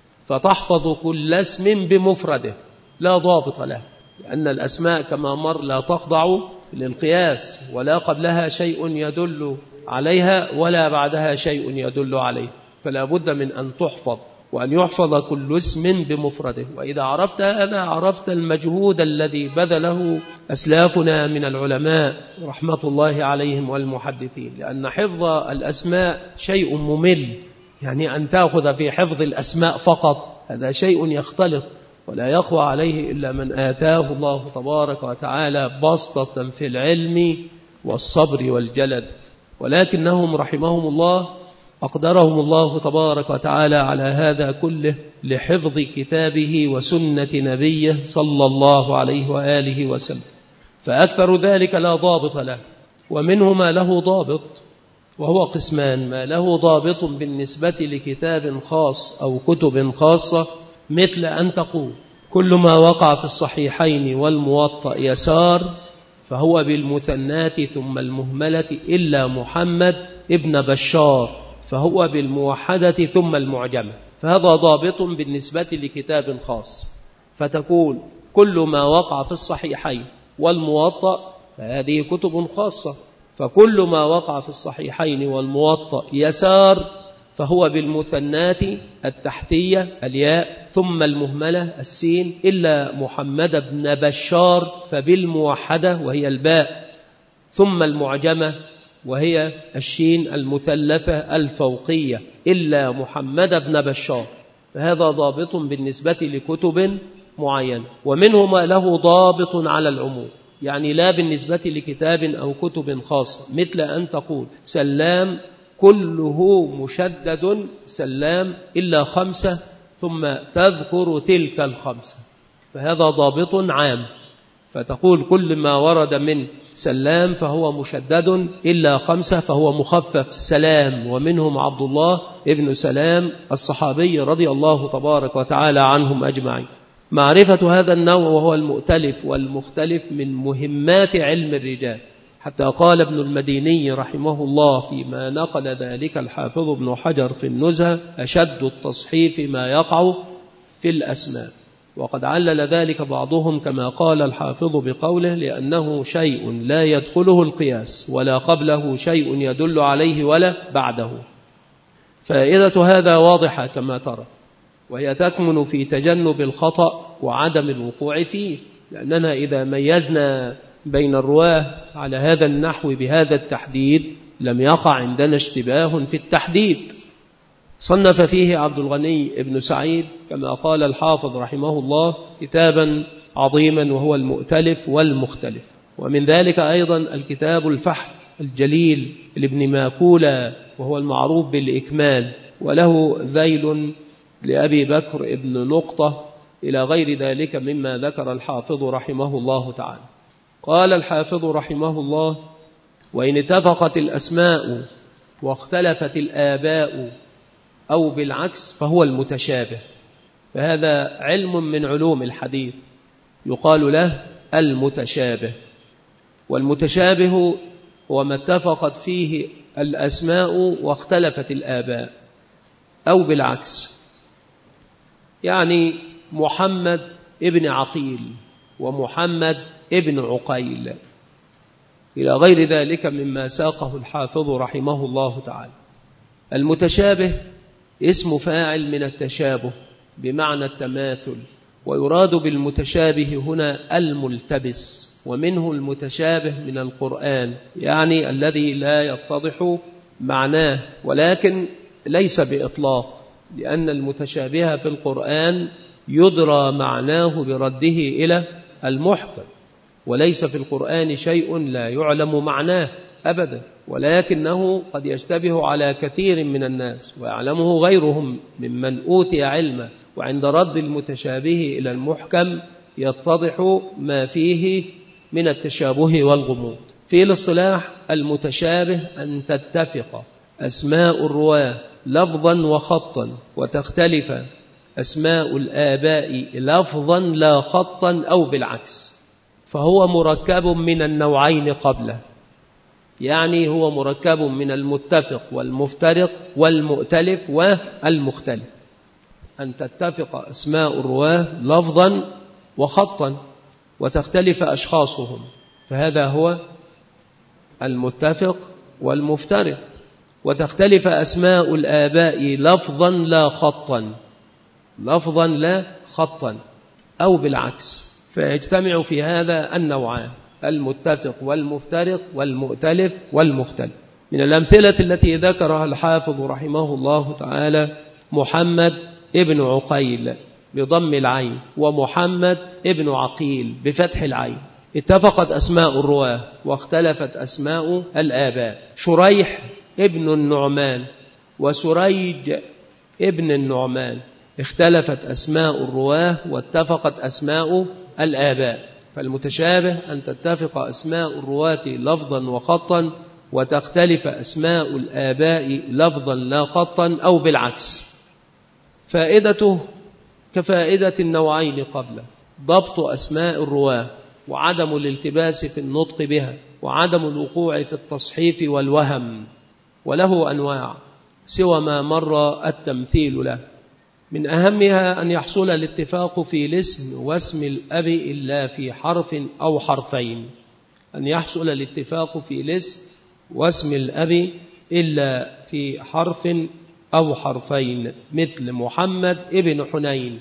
فتحفظ كل اسم بمفرده لا ضابط له، لأن الأسماء كما مر لا تخضع للقياس ولا قبلها شيء يدل عليها ولا بعدها شيء يدل عليه، فلا بد من أن تحفظ، وأن يحفظ كل اسم بمفرده. وإذا عرفت هذا عرفت المجهود الذي بذله أسلافنا من العلماء رحمة الله عليهم والمحدثين، لأن حفظ الأسماء شيء ممل، يعني أن تأخذ في حفظ الأسماء فقط هذا شيء يختلط، ولا يقوى عليه إلا من آتاه الله تبارك وتعالى بسطة في العلم والصبر والجلد. ولكنهم رحمهم الله أقدرهم الله تبارك وتعالى على هذا كله لحفظ كتابه وسنة نبيه صلى الله عليه وآله وسلم، فأكثر ذلك لا ضابط له. ومنه ما له ضابط، وهو قسمان: ما له ضابط بالنسبة لكتاب خاص أو كتب خاصة، مثل أن تقول كل ما وقع في الصحيحين والموطأ يسار فهو بالمثنات ثم المهملة إلا محمد ابن بشار فهو بالموحدة ثم المعجمة. فهذا ضابط بالنسبة لكتاب خاص، فتقول كل ما وقع في الصحيحين والموطأ فهذه كتب خاصة، فكل ما وقع في الصحيحين والموطأ يسار فهو بالمثنات التحتية الياء ثم المهملة السين إلا محمد بن بشار فبالموحدة وهي الباء ثم المعجمة وهي الشين المثلثة الفوقية إلا محمد بن بشار. فهذا ضابط بالنسبة لكتب معينة. ومنه ما له ضابط على العموم، يعني لا بالنسبة لكتاب أو كتب خاصة، مثل أن تقول سلام كله مشدد سلام إلا 5 ثم تذكر تلك 5، فهذا ضابط عام، فتقول كل ما ورد من سلام فهو مشدد إلا 5 فهو مخفف سلام. ومنهم عبد الله ابن سلام الصحابي رضي الله تبارك وتعالى عنهم أجمعين. معرفة هذا النوع وهو المؤتلف والمختلف من مهمات علم الرجال، حتى قال ابن المديني رحمه الله فيما نقل ذلك الحافظ ابن حجر في النزهة: أشد التصحيف ما يقع في الأسماء. وقد علل ذلك بعضهم كما قال الحافظ بقوله: لأنه شيء لا يدخله القياس ولا قبله شيء يدل عليه ولا بعده. فائدة هذا واضحة كما ترى، وهي تكمن في تجنب الخطأ وعدم الوقوع فيه، لأننا إذا ميزنا بين الرواه على هذا النحو بهذا التحديد لم يقع عندنا اشتباه في التحديد. صنف فيه عبد الغني ابن سعيد كما قال الحافظ رحمه الله كتابا عظيما وهو المؤتلف والمختلف. ومن ذلك أيضا الكتاب الفحل الجليل لابن ماكولة وهو المعروف بالإكمال، وله ذيل لأبي بكر ابن نقطة إلى غير ذلك مما ذكر الحافظ رحمه الله تعالى. قال الحافظ رحمه الله: وإن اتفقت الأسماء واختلفت الآباء أو بالعكس فهو المتشابه. فهذا علم من علوم الحديث يقال له المتشابه. والمتشابه هو ما اتفقت فيه الأسماء واختلفت الآباء أو بالعكس، يعني محمد ابن عقيل ومحمد ابن عقيل إلى غير ذلك مما ساقه الحافظ رحمه الله تعالى. المتشابه اسم فاعل من التشابه بمعنى التماثل، ويراد بالمتشابه هنا الملتبس، ومنه المتشابه من القرآن، يعني الذي لا يتضح معناه، ولكن ليس بإطلاق، لأن المتشابه في القرآن يدرى معناه برده إلى المحكم، وليس في القرآن شيء لا يعلم معناه أبدا، ولكنه قد يشتبه على كثير من الناس ويعلمه غيرهم ممن أوتي علمه، وعند رد المتشابه إلى المحكم يتضح ما فيه من التشابه والغموض. في الاصطلاح المتشابه أن تتفق أسماء الرواة لفظا وخطا وتختلف أسماء الآباء لفظا لا خطا أو بالعكس، فهو مركب من النوعين قبله، يعني هو مركب من المتفق والمفترق والمؤتلف والمختلف. أن تتفق أسماء الرواة لفظا وخطا وتختلف أشخاصهم، فهذا هو المتفق والمفترق، وتختلف أسماء الآباء لفظا لا خطا، لفظا لا خطا، أو بالعكس، فيجتمع في هذا النوعان: المتفق والمفترق والمؤتلف والمختلف. من الأمثلة التي ذكرها الحافظ رحمه الله تعالى محمد ابن عقيل بضم العين، ومحمد ابن عقيل بفتح العين. اتفقت أسماء الرواة واختلفت أسماء الآباء. شريح ابن النعمان وسريج ابن النعمان، اختلفت أسماء الرواة واتفقت أسماء الآباء. فالمتشابه أن تتفق أسماء الرواة لفظا وخطا، وتختلف أسماء الآباء لفظا لا خطا، أو بالعكس. فائدته كفائدة النوعين قبله: ضبط أسماء الرواة، وعدم الالتباس في النطق بها، وعدم الوقوع في التصحيف والوهم. وله أنواع سوى ما مر التمثيل له. من أهمها أن يحصل الاتفاق في الاسم واسم الأب إلا في حرف أو حرفين. أن يحصل الاتفاق في الاسم واسم الأب إلا في حرف أو حرفين، مثل محمد ابن حنين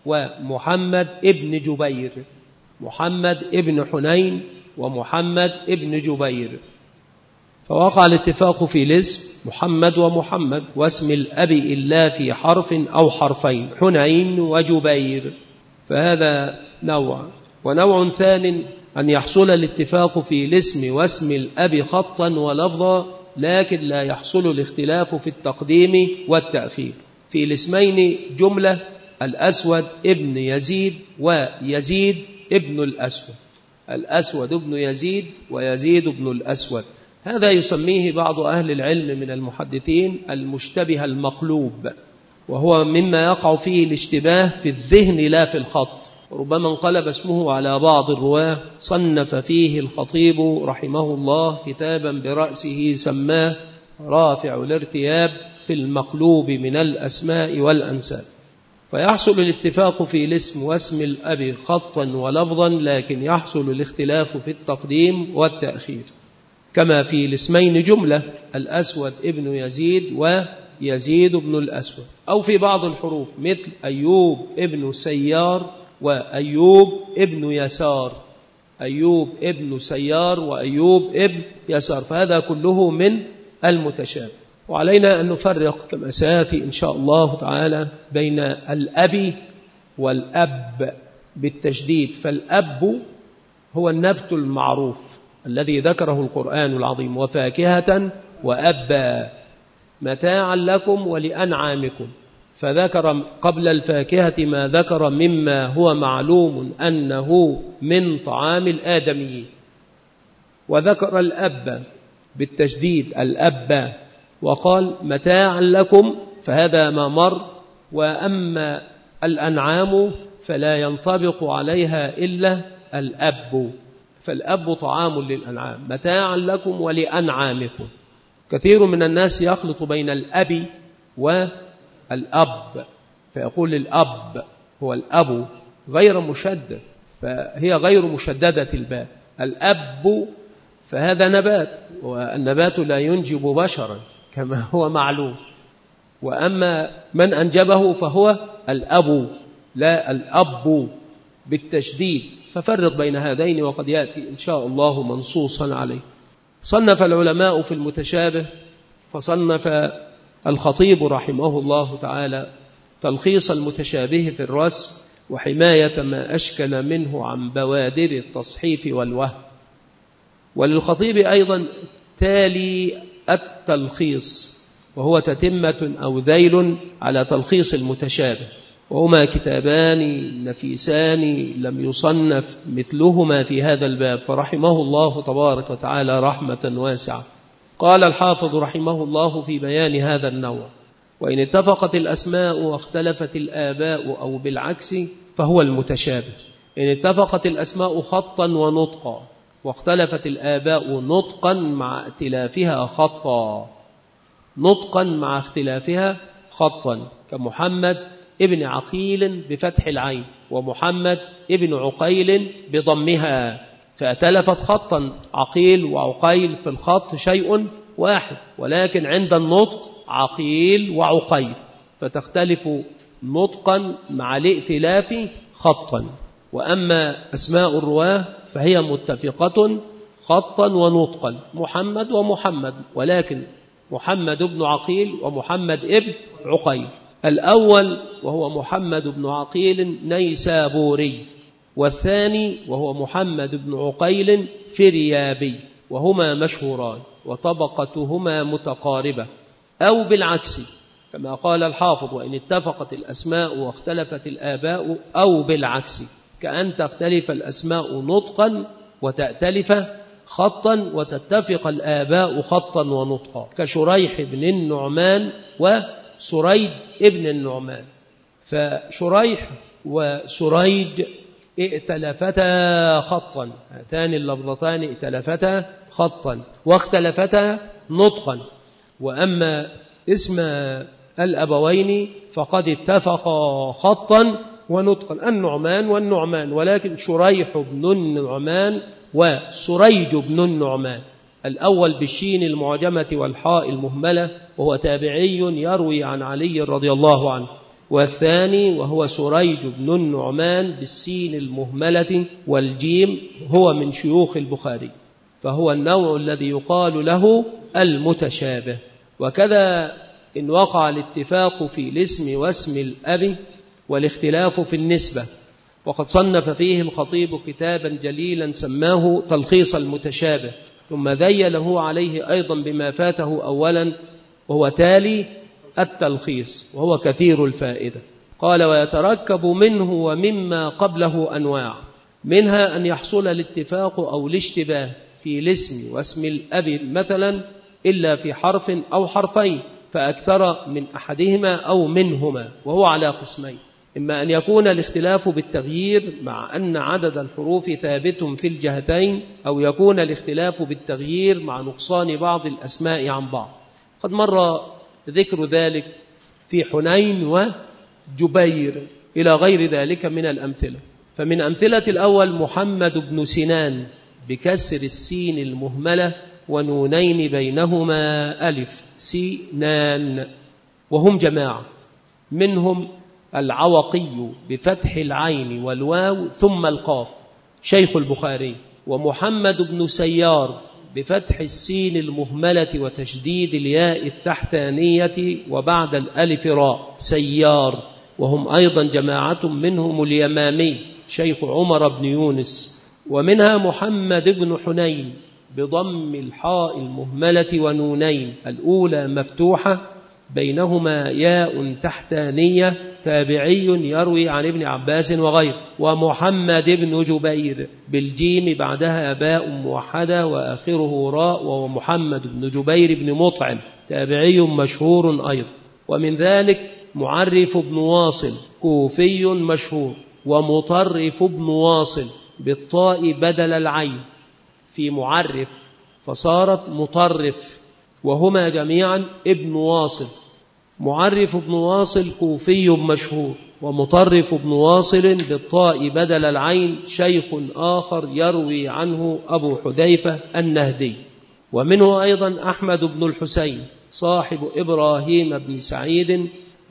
ومحمد ابن جبير. محمد ابن حنين ومحمد ابن جبير، فوقع الاتفاق في الاسم محمد ومحمد، واسم الأب إلا في حرف أو حرفين، حنين وجبير. فهذا نوع. ونوع ثاني أن يحصل الاتفاق في الاسم واسم الأب خطا ولفظا، لكن لا يحصل الاختلاف في التقديم والتأخير. في الاسمين جملة: الأسود ابن يزيد ويزيد ابن الأسود. الأسود ابن يزيد ويزيد ابن الأسود. هذا يسميه بعض أهل العلم من المحدثين المشتبه المقلوب، وهو مما يقع فيه الاشتباه في الذهن لا في الخط. ربما انقلب اسمه على بعض الرواة. صنف فيه الخطيب رحمه الله كتابا برأسه سماه رافع الارتياب في المقلوب من الأسماء والأنساب. فيحصل الاتفاق في الاسم واسم الأب خطا ولفظا، لكن يحصل الاختلاف في التقديم والتأخير. كما في الاسمين جملة: الأسود ابن يزيد ويزيد ابن الأسود. أو في بعض الحروف مثل أيوب ابن سيار وأيوب ابن يسار. أيوب ابن سيار وأيوب ابن يسار. فهذا كله من المتشابه. وعلينا أن نفرق كما سيأتي إن شاء الله تعالى بين الأب والأب بالتشديد. فالأب هو النبت المعروف الذي ذكره القرآن العظيم: وفاكهة وأبا متاعا لكم ولأنعامكم. فذكر قبل الفاكهة ما ذكر مما هو معلوم أنه من طعام الآدميين، وذكر الأب بالتشديد الأب، وقال متاعا لكم، فهذا ما مر. وأما الأنعام فلا ينطبق عليها إلا الأب، فالأب طعام للأنعام، متاعا لكم ولأنعامكم. كثير من الناس يخلط بين الأب والأب، فيقول الأب هو الأب غير مشدد، فهي غير مشددة الباء. الأب فهذا نبات، والنبات لا ينجب بشرا كما هو معلوم. وأما من أنجبه فهو الأب، لا الأب بالتشديد. ففرق بين هذين، وقد يأتي إن شاء الله منصوصا عليه. صنف العلماء في المتشابه، فصنف الخطيب رحمه الله تعالى تلخيص المتشابه في الرسم، وحماية ما أشكل منه عن بوادر التصحيف والوهم. وللخطيب أيضا تالي التلخيص، وهو تتمة أو ذيل على تلخيص المتشابه، وهما كتابان نفيسان لم يصنف مثلهما في هذا الباب، فرحمه الله تبارك وتعالى رحمة واسعة. قال الحافظ رحمه الله في بيان هذا النوع: وإن اتفقت الأسماء واختلفت الآباء أو بالعكس فهو المتشابه. إن اتفقت الأسماء خطا ونطقا، واختلفت الآباء نطقا مع اختلافها خطا، نطقا مع اختلافها خطا، كمحمد ابن عقيل بفتح العين، ومحمد ابن عقيل بضمها، فأتلفت خطا. عقيل وعقيل في الخط شيء واحد، ولكن عند النطق عقيل وعقيل، فتختلف نطقا مع الائتلاف خطا. وأما أسماء الرواه فهي متفقة خطا ونطقا، محمد ومحمد، ولكن محمد بن عقيل ومحمد ابن عقيل. الأول وهو محمد بن عقيل نيسابوري، والثاني وهو محمد بن عقيل فريابي، وهما مشهوران وطبقتهما متقاربة، أو بالعكس كما قال الحافظ: وإن اتفقت الأسماء واختلفت الآباء، أو بالعكس كأن تختلف الأسماء نطقا وتأتلف خطا وتتفق الآباء خطا ونطقا، كشريح بن النعمان وسريج ابن النعمان. فشريح وسريج ائتلفتا خطا، هاتان اللفظتان ائتلفتا خطا واختلفتا نطقا. وأما اسم الأبوين فقد اتفقا خطا ونطقا، النعمان والنعمان، ولكن شريح بن النعمان وسريج بن النعمان، الأول بالشين المعجمة والحاء المهملة وهو تابعي يروي عن علي رضي الله عنه، والثاني وهو سريج بن النعمان بالسين المهملة والجيم، هو من شيوخ البخاري، فهو النوع الذي يقال له المتشابه. وكذا إن وقع الاتفاق في الاسم واسم الأب والاختلاف في النسبة، وقد صنف فيه الخطيب كتابا جليلا سماه تلخيص المتشابه، ثم ذيله عليه أيضا بما فاته أولا وهو تالي التلخيص، وهو كثير الفائدة. قال: ويتركب منه ومما قبله أنواع، منها أن يحصل الاتفاق أو الاشتباه في الاسم واسم الأب مثلا إلا في حرف أو حرفين فأكثر من أحدهما أو منهما، وهو على قسمين: إما أن يكون الاختلاف بالتغيير مع أن عدد الحروف ثابت في الجهتين، أو يكون الاختلاف بالتغيير مع نقصان بعض الأسماء عن بعض. قد مر ذكر ذلك في حنين وجبير إلى غير ذلك من الأمثلة. فمن أمثلة الأول محمد بن سنان بكسر السين المهملة ونونين بينهما ألف، سنان، وهم جماعة، منهم العوقي بفتح العين والواو ثم القاف شيخ البخاري، ومحمد بن سيار بفتح السين المهملة وتشديد الياء التحتانية وبعد الألف راء سيار، وهم أيضا جماعة، منهم اليمامي شيخ عمر بن يونس. ومنها محمد بن حنين بضم الحاء المهملة ونونين، الأولى مفتوحة بينهما ياء تحتانية، تابعي يروي عن ابن عباس وغيره. ومحمد بن جبير بالجيم بعدها باء موحدة وآخره راء، وهو محمد بن جبير بن مطعم، تابعي مشهور أيضا. ومن ذلك معرف بن واصل كوفي مشهور، ومطرف بن واصل بالطاء بدل العين في معرف فصارت مطرف، وهما جميعا ابن واصل. معرف بن واصل كوفي مشهور، ومطرف بن واصل بالطاء بدل العين شيخ آخر يروي عنه أبو حذيفة النهدي. ومنه أيضا أحمد بن الحسين صاحب إبراهيم بن سعيد،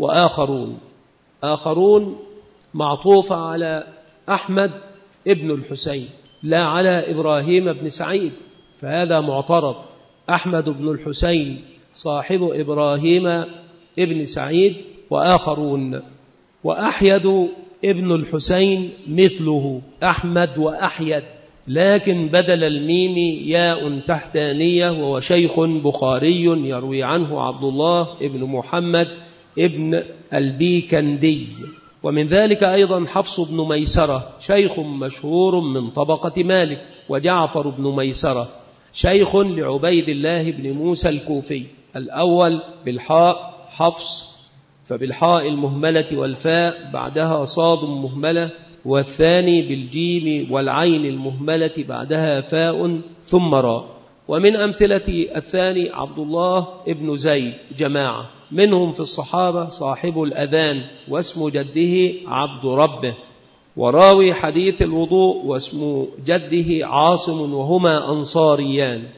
وآخرون معطوف على أحمد ابن الحسين لا على إبراهيم بن سعيد، فهذا معترض. أحمد بن الحسين صاحب إبراهيم ابن سعيد وآخرون. وأحيد ابن الحسين مثله أحمد وأحيد، لكن بدل الميم ياء تحتانية، وهو شيخ بخاري يروي عنه عبد الله ابن محمد ابن البيكندي. ومن ذلك أيضا حفص بن ميسرة شيخ مشهور من طبقة مالك، وجعفر بن ميسرة شيخ لعبيد الله بن موسى الكوفي. الأول بالحاء حفص، فبالحاء المهملة والفاء بعدها صاد مهملة، والثاني بالجيم والعين المهملة بعدها فاء ثم راء. ومن أمثلة الثاني عبد الله ابن زيد جماعة، منهم في الصحابة صاحب الأذان واسم جده عبد ربه، وراوي حديث الوضوء واسم جده عاصم، وهما أنصاريان.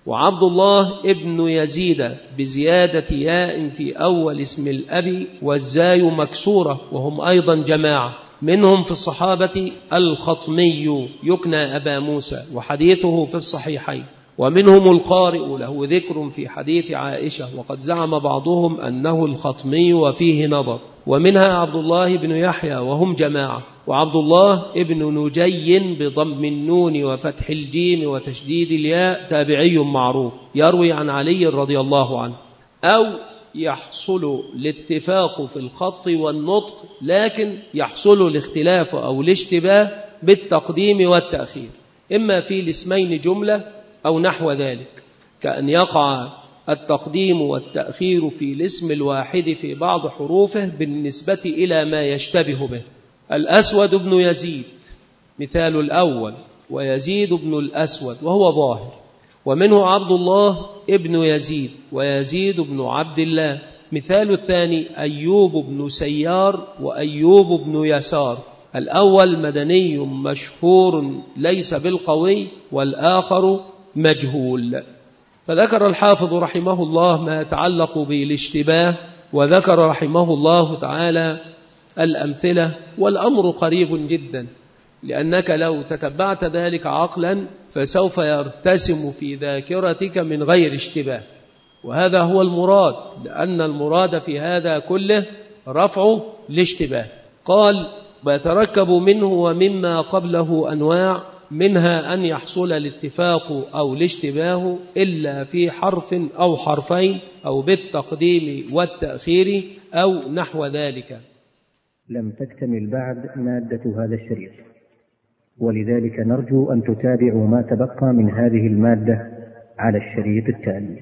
وعبد الله ابن يزيد بزيادة ياء في أول اسم الأب والزاي مكسورة، وهم أيضا جماعة. منهم في الصحابة الخطمي يكنى أبا موسى وحديثه في الصحيحين، ومنهم القارئ له ذكر في حديث عائشة، وقد زعم بعضهم أنه الخطمي وفيه نظر. ومنها عبد الله بن يحيى وهم جماعة، وعبد الله ابن نجي بضم النون وفتح الجيم وتشديد الياء تابعي معروف يروي عن علي رضي الله عنه. أو يحصل الاتفاق في الخط والنطق، لكن يحصل الاختلاف أو الاشتباه بالتقديم والتأخير، إما في الاسمين جملة أو نحو ذلك، كأن يقع التقديم والتأخير في الاسم الواحد في بعض حروفه بالنسبة إلى ما يشتبه به. الأسود بن يزيد مثال الأول، ويزيد بن الأسود وهو ظاهر. ومنه عبد الله ابن يزيد ويزيد بن عبد الله. مثال الثاني أيوب بن سيار وأيوب بن يسار. الأول مدني مشهور ليس بالقوي، والآخر مجهول. فذكر الحافظ رحمه الله ما يتعلق بالاشتباه، وذكر رحمه الله تعالى الأمثلة، والأمر قريب جدا، لأنك لو تتبعت ذلك عقلا فسوف يرتسم في ذاكرتك من غير اشتباه، وهذا هو المراد، لأن المراد في هذا كله رفع الاشتباه. قال ويتركب منه ومما قبله أنواع، منها أن يحصل الاتفاق أو الاشتباه إلا في حرف أو حرفين أو بالتقديم والتأخير أو نحو ذلك. لم تكتمل بعد مادة هذا الشريط، ولذلك نرجو أن تتابعوا ما تبقى من هذه المادة على الشريط التالي.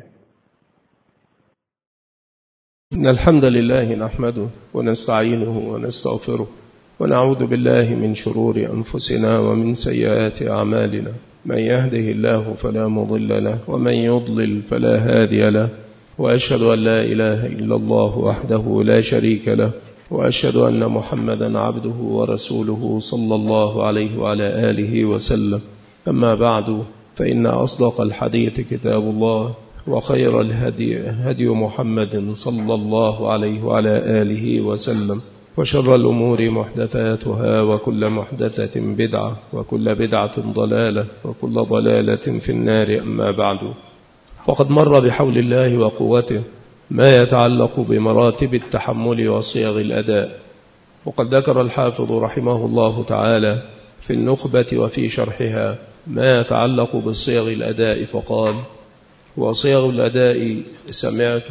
إن الحمد لله نحمده ونستعينه ونستغفره، ونعوذ بالله من شرور أنفسنا ومن سيئات أعمالنا. من يهده الله فلا مضل له، ومن يضلل فلا هادي له. وأشهد أن لا إله إلا الله وحده لا شريك له، وأشهد أن محمدا عبده ورسوله صلى الله عليه وعلى آله وسلم. أما بعد، فإن أصدق الحديث كتاب الله، وخير الهدي هدي محمد صلى الله عليه وعلى آله وسلم، وشر الأمور محدثاتها، وكل محدثة بدعة، وكل بدعة ضلالة، وكل ضلالة في النار. أما بعد، فقد مر بحول الله وقوته ما يتعلق بمراتب التحمل وصيغ الأداء، وقد ذكر الحافظ رحمه الله تعالى في النخبة وفي شرحها ما يتعلق بصيغ الأداء، فقال وصيغ الأداء سمعت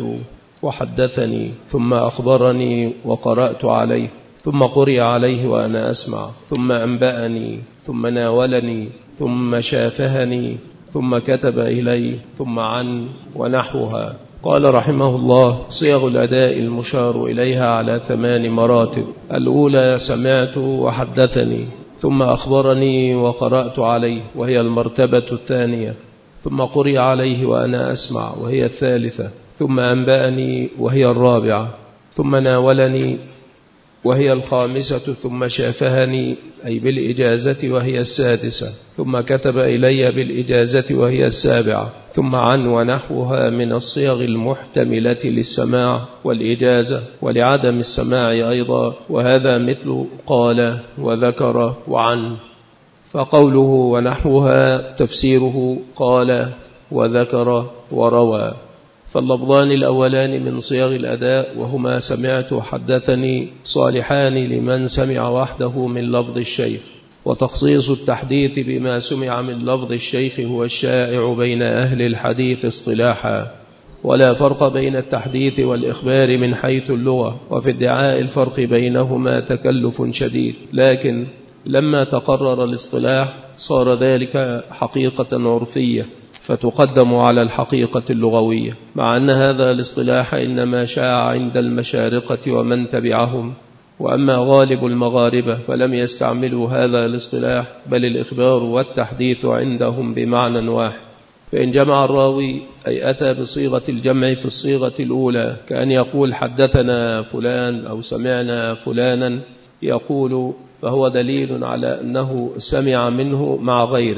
وحدثني ثم أخبرني وقرأت عليه ثم قرئ عليه وأنا أسمع ثم أنبأني ثم ناولني ثم شافهني ثم كتب إلي ثم عن ونحوها. قال رحمه الله صيغ الأداء المشار إليها على 8 مراتب. الأولى سمعت وحدثني، ثم أخبرني وقرأت عليه وهي المرتبة الثانية، ثم قرئ عليه وأنا أسمع وهي الثالثة، ثم أنبأني وهي الرابعة، ثم ناولني وهي الخامسة، ثم شافهني أي بالإجازة وهي السادسة، ثم كتب إلي بالإجازة وهي السابعة، ثم عن ونحوها من الصيغ المحتملة للسماع والإجازة ولعدم السماع أيضا، وهذا مثل قال وذكر وعن. فقوله ونحوها تفسيره قال وذكر وروى. فاللفظان الأولان من صيغ الأداء وهما سمعت وحدثني صالحان لمن سمع وحده من لفظ الشيخ، وتخصيص التحديث بما سمع من لفظ الشيخ هو الشائع بين أهل الحديث اصطلاحا، ولا فرق بين التحديث والإخبار من حيث اللغة، وفي ادعاء الفرق بينهما تكلف شديد، لكن لما تقرر الاصطلاح صار ذلك حقيقة عرفية فتقدم على الحقيقة اللغوية، مع أن هذا الاصطلاح إنما شاع عند المشارقة ومن تبعهم، وأما غالب المغاربة فلم يستعملوا هذا الاصطلاح، بل الإخبار والتحديث عندهم بمعنى واحد. فإن جمع الراوي أي أتى بصيغة الجمع في الصيغة الأولى، كأن يقول حدثنا فلان أو سمعنا فلانا، يقول فهو دليل على أنه سمع منه مع غيره.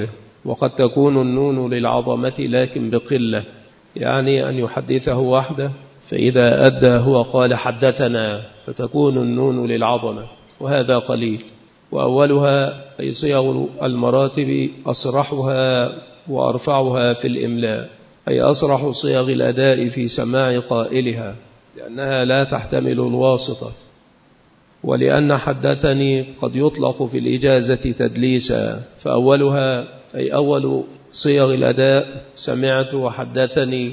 وقد تكون النون للعظمة لكن بقلة، يعني أن يحدثه وحده، فإذا أدى هو قال حدثنا فتكون النون للعظمة، وهذا قليل. وأولها أي صيغ المراتب أصرحها وأرفعها في الإملاء، أي أصرح صيغ الأداء في سماع قائلها، لأنها لا تحتمل الواسطة. ولأن حدثني قد يطلق في الإجازة تدليسا، فأولها أي أول صيغ الأداء سمعت وحدثني،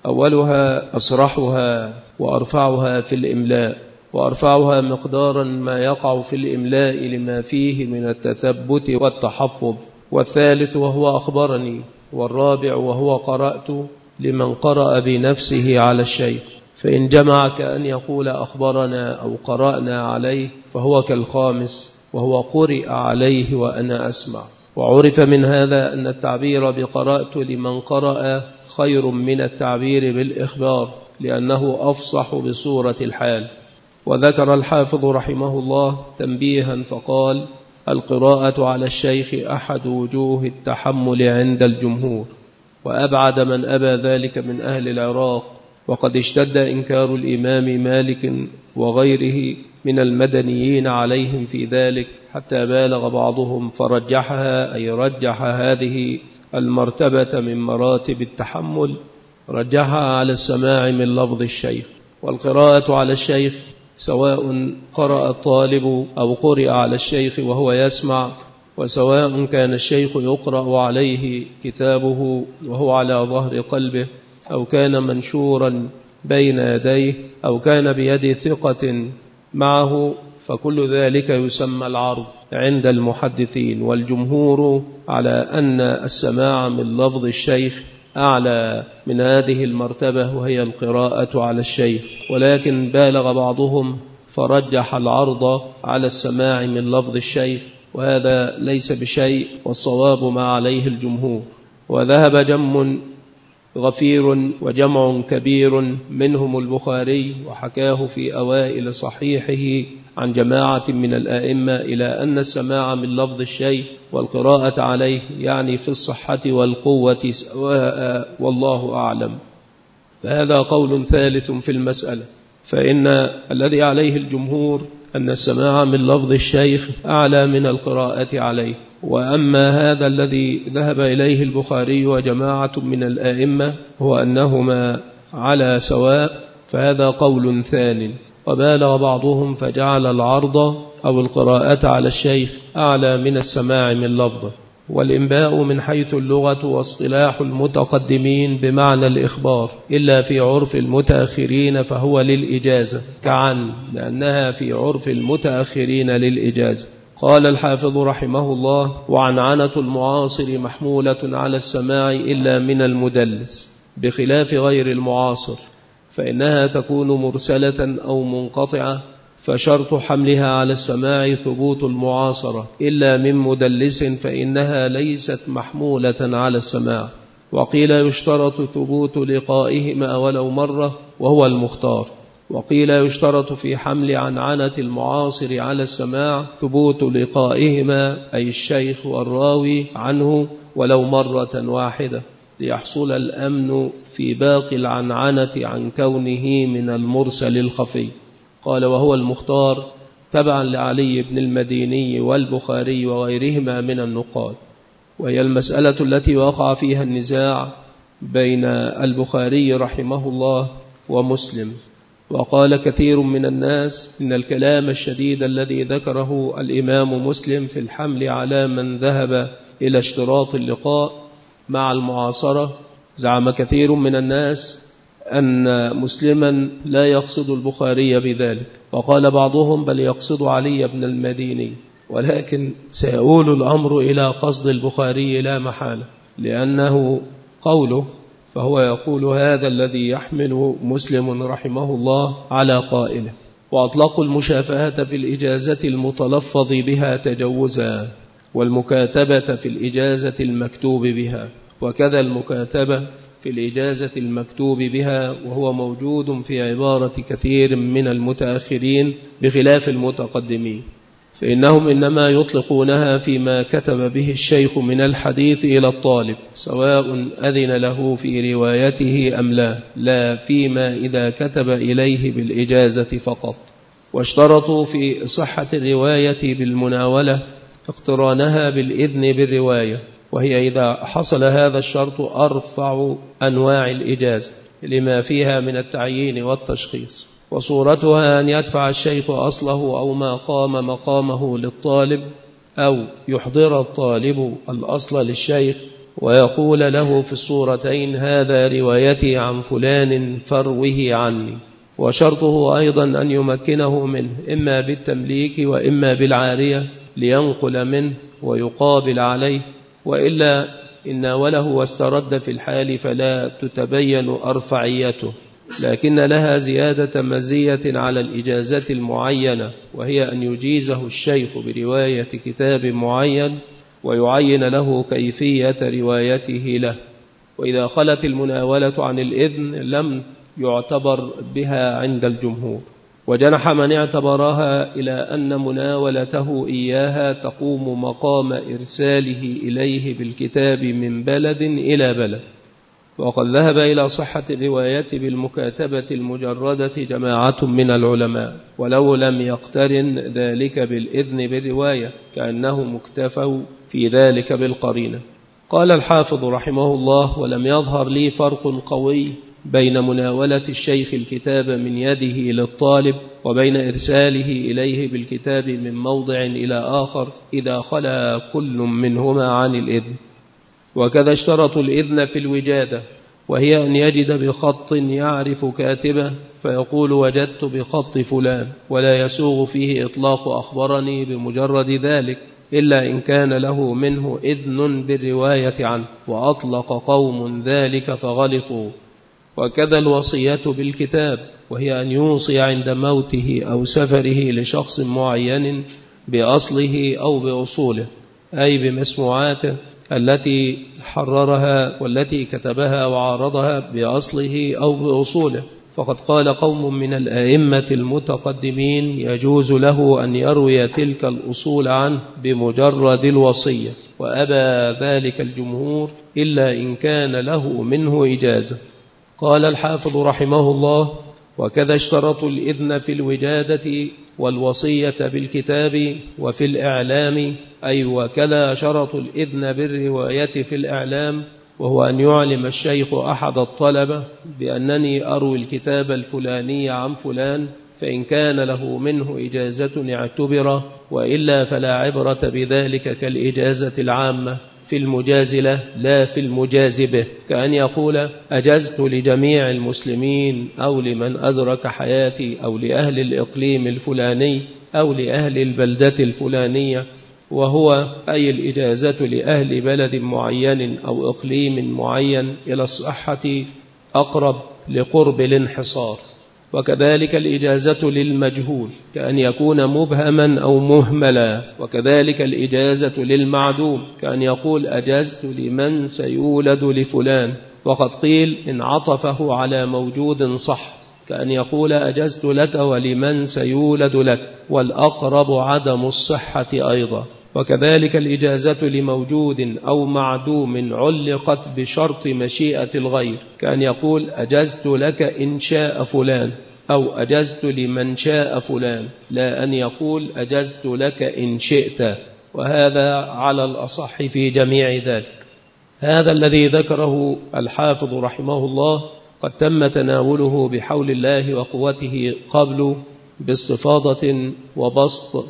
أولها أصرحها وأرفعها في الإملاء، وأرفعها مقدارا ما يقع في الإملاء لما فيه من التثبت والتحفظ. والثالث وهو أخبرني، والرابع وهو قرأت لمن قرأ بنفسه على الشيخ، فإن جمع كأن يقول أخبرنا أو قرأنا عليه فهو كالخامس، وهو قرئ عليه وأنا أسمع. وعرف من هذا أن التعبير بقرأت لمن قرأ خير من التعبير بالإخبار، لأنه أفصح بصورة الحال. وذكر الحافظ رحمه الله تنبيها فقال: القراءة على الشيخ أحد وجوه التحمل عند الجمهور، وأبعد من أبى ذلك من أهل العراق، وقد اشتد إنكار الإمام مالك وغيره من المدنيين عليهم في ذلك، حتى بالغ بعضهم فرجحها، أي رجح هذه المرتبة من مراتب التحمل، رجحها على السماع من لفظ الشيخ. والقراءة على الشيخ سواء قرأ الطالب أو قرئ على الشيخ وهو يسمع، وسواء كان الشيخ يقرأ عليه كتابه وهو على ظهر قلبه، أو كان منشورا بين يديه، أو كان بيد ثقة معه، فكل ذلك يسمى العرض عند المحدثين. والجمهور على أن السماع من لفظ الشيخ أعلى من هذه المرتبة، وهي القراءة على الشيخ، ولكن بالغ بعضهم فرجح العرض على السماع من لفظ الشيخ، وهذا ليس بشيء، والصواب ما عليه الجمهور. وذهب جم غفير وجمع كبير منهم البخاري، وحكاه في أوائل صحيحه عن جماعة من الآئمة، إلى أن السماع من لفظ الشيء والقراءة عليه يعني في الصحة والقوة سواء، والله أعلم. فهذا قول ثالث في المسألة، فإن الذي عليه الجمهور أن السماع من لفظ الشيخ أعلى من القراءة عليه. وأما هذا الذي ذهب إليه البخاري وجماعة من الآئمة هو أنهما على سواء، فهذا قول ثانٍ. وبالغ بعضهم فجعل العرض أو القراءة على الشيخ أعلى من السماع من لفظه. والإنباء من حيث اللغة واصطلاح المتقدمين بمعنى الإخبار، إلا في عرف المتأخرين فهو للإجازة كعن، لأنها في عرف المتأخرين للإجازة. قال الحافظ رحمه الله: وعنعنة المعاصر محمولة على السماع إلا من المدلس، بخلاف غير المعاصر، فإنها تكون مرسلة أو منقطعة، فشرط حملها على السماع ثبوت المعاصرة، إلا من مدلس فإنها ليست محمولة على السماع. وقيل يشترط ثبوت لقائهما ولو مرة، وهو المختار. وقيل يشترط في حمل عنعنة المعاصر على السماع ثبوت لقائهما، أي الشيخ والراوي عنه، ولو مرة واحدة، ليحصل الأمن في باقي العنعنة عن كونه من المرسل الخفي. قال: وهو المختار، تبعا لعلي بن المديني والبخاري وغيرهما من النقاد. وهي المسألة التي وقع فيها النزاع بين البخاري رحمه الله ومسلم. وقال كثير من الناس إن الكلام الشديد الذي ذكره الإمام مسلم في الحمل على من ذهب إلى اشتراط اللقاء مع المعاصرة، زعم كثير من الناس أن مسلما لا يقصد البخاري بذلك، وقال بعضهم بل يقصد علي بن المديني، ولكن سيؤول الأمر إلى قصد البخاري لا محالة، لأنه قوله، فهو يقول هذا الذي يحمل مسلم رحمه الله على قائله. وأطلقوا المشافهة في الإجازة المتلفظ بها تجوزا، والمكاتبة في الإجازة المكتوب بها، وكذا المكاتبة في الإجازة المكتوب بها، وهو موجود في عبارة كثير من المتأخرين بخلاف المتقدمين. فإنهم إنما يطلقونها فيما كتب به الشيخ من الحديث إلى الطالب سواء أذن له في روايته أم لا فيما إذا كتب إليه بالإجازة فقط. واشترطوا في صحة الرواية بالمناولة اقترانها بالإذن بالرواية، وهي إذا حصل هذا الشرط أرفع أنواع الإجازة لما فيها من التعيين والتشخيص. وصورتها أن يدفع الشيخ أصله أو ما قام مقامه للطالب، أو يحضر الطالب الأصل للشيخ ويقول له في الصورتين هذا روايتي عن فلان فروه عني. وشرطه أيضا أن يمكنه منه إما بالتمليك وإما بالعارية لينقل منه ويقابل عليه، وإلا إن ناوله واسترد في الحال فلا تتبين أرفعيته، لكن لها زيادة مزية على الإجازة المعينة، وهي أن يجيزه الشيخ برواية كتاب معين ويعين له كيفية روايته له. وإذا خلت المناولة عن الإذن لم يعتبر بها عند الجمهور، وجنح من اعتبرها إلى أن مناولته إياها تقوم مقام إرساله إليه بالكتاب من بلد إلى بلد. وقد ذهب إلى صحة الرواية بالمكاتبة المجردة جماعة من العلماء، ولو لم يقترن ذلك بالإذن بالرواية كأنه مكتفوا في ذلك بالقرينة. قال الحافظ رحمه الله: ولم يظهر لي فرق قوي بين مناولة الشيخ الكتاب من يده للطالب وبين إرساله إليه بالكتاب من موضع إلى آخر إذا خلا كل منهما عن الإذن. وكذا اشترط الإذن في الوجادة، وهي أن يجد بخط يعرف كاتبه فيقول وجدت بخط فلان، ولا يسوغ فيه إطلاق أخبرني بمجرد ذلك إلا إن كان له منه إذن بالرواية عنه، وأطلق قوم ذلك فغلطوا. وكذا الوصية بالكتاب، وهي أن يوصي عند موته أو سفره لشخص معين بأصله أو بأصوله، أي بمسموعاته التي حررها والتي كتبها وعارضها بأصله أو بأصوله. فقد قال قوم من الآئمة المتقدمين يجوز له أن يروي تلك الأصول عنه بمجرد الوصية، وأبى ذلك الجمهور إلا إن كان له منه إجازة. قال الحافظ رحمه الله: وكذا اشترطوا الإذن في الوجادة والوصية بالكتاب وفي الإعلام، أي وكذا شرطوا الإذن بالرواية في الإعلام، وهو أن يعلم الشيخ أحد الطلبة بأنني أروي الكتاب الفلاني عن فلان، فإن كان له منه إجازة اعتبر، وإلا فلا عبرة بذلك كالإجازة العامة في المجاز له لا في المجاز به، كأن يقول أجزت لجميع المسلمين أو لمن أدرك حياتي أو لأهل الإقليم الفلاني أو لأهل البلدة الفلانية، وهو أي الإجازة لأهل بلد معين أو إقليم معين إلى الصحة أقرب لقرب الانحصار. وكذلك الإجازة للمجهول كأن يكون مبهما أو مهملا، وكذلك الإجازة للمعدوم كأن يقول أجزت لمن سيولد لفلان، وقد قيل إن عطفه على موجود صح، كأن يقول أجزت لك ولمن سيولد لك، والأقرب عدم الصحة أيضا. وكذلك الإجازة لموجود أو معدوم علقت بشرط مشيئة الغير، كأن يقول أجزت لك إن شاء فلان، أو أجزت لمن شاء فلان، لا أن يقول أجزت لك إن شئت، وهذا على الأصح في جميع ذلك. هذا الذي ذكره الحافظ رحمه الله قد تم تناوله بحول الله وقوته قبل باستفاضة وبسط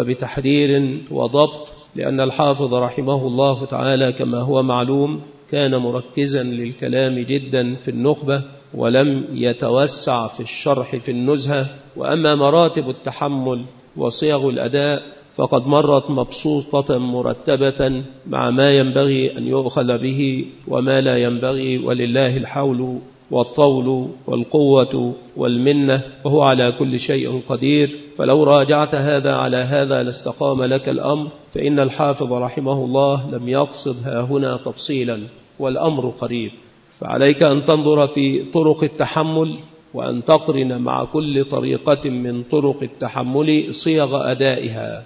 وبتحرير وضبط، لأن الحافظ رحمه الله تعالى كما هو معلوم كان مركزا للكلام جدا في النخبة، ولم يتوسع في الشرح في النزهة. وأما مراتب التحمل وصيغ الأداء فقد مرت مبسوطة مرتبة مع ما ينبغي أن يؤخذ به وما لا ينبغي، ولله الحول والطول والقوة والمنة، وهو على كل شيء قدير. فلو راجعت هذا على هذا لاستقام لك الأمر، فإن الحافظ رحمه الله لم يقصد هنا تفصيلا، والأمر قريب. فعليك أن تنظر في طرق التحمل، وأن تقرن مع كل طريقة من طرق التحمل صيغ أدائها،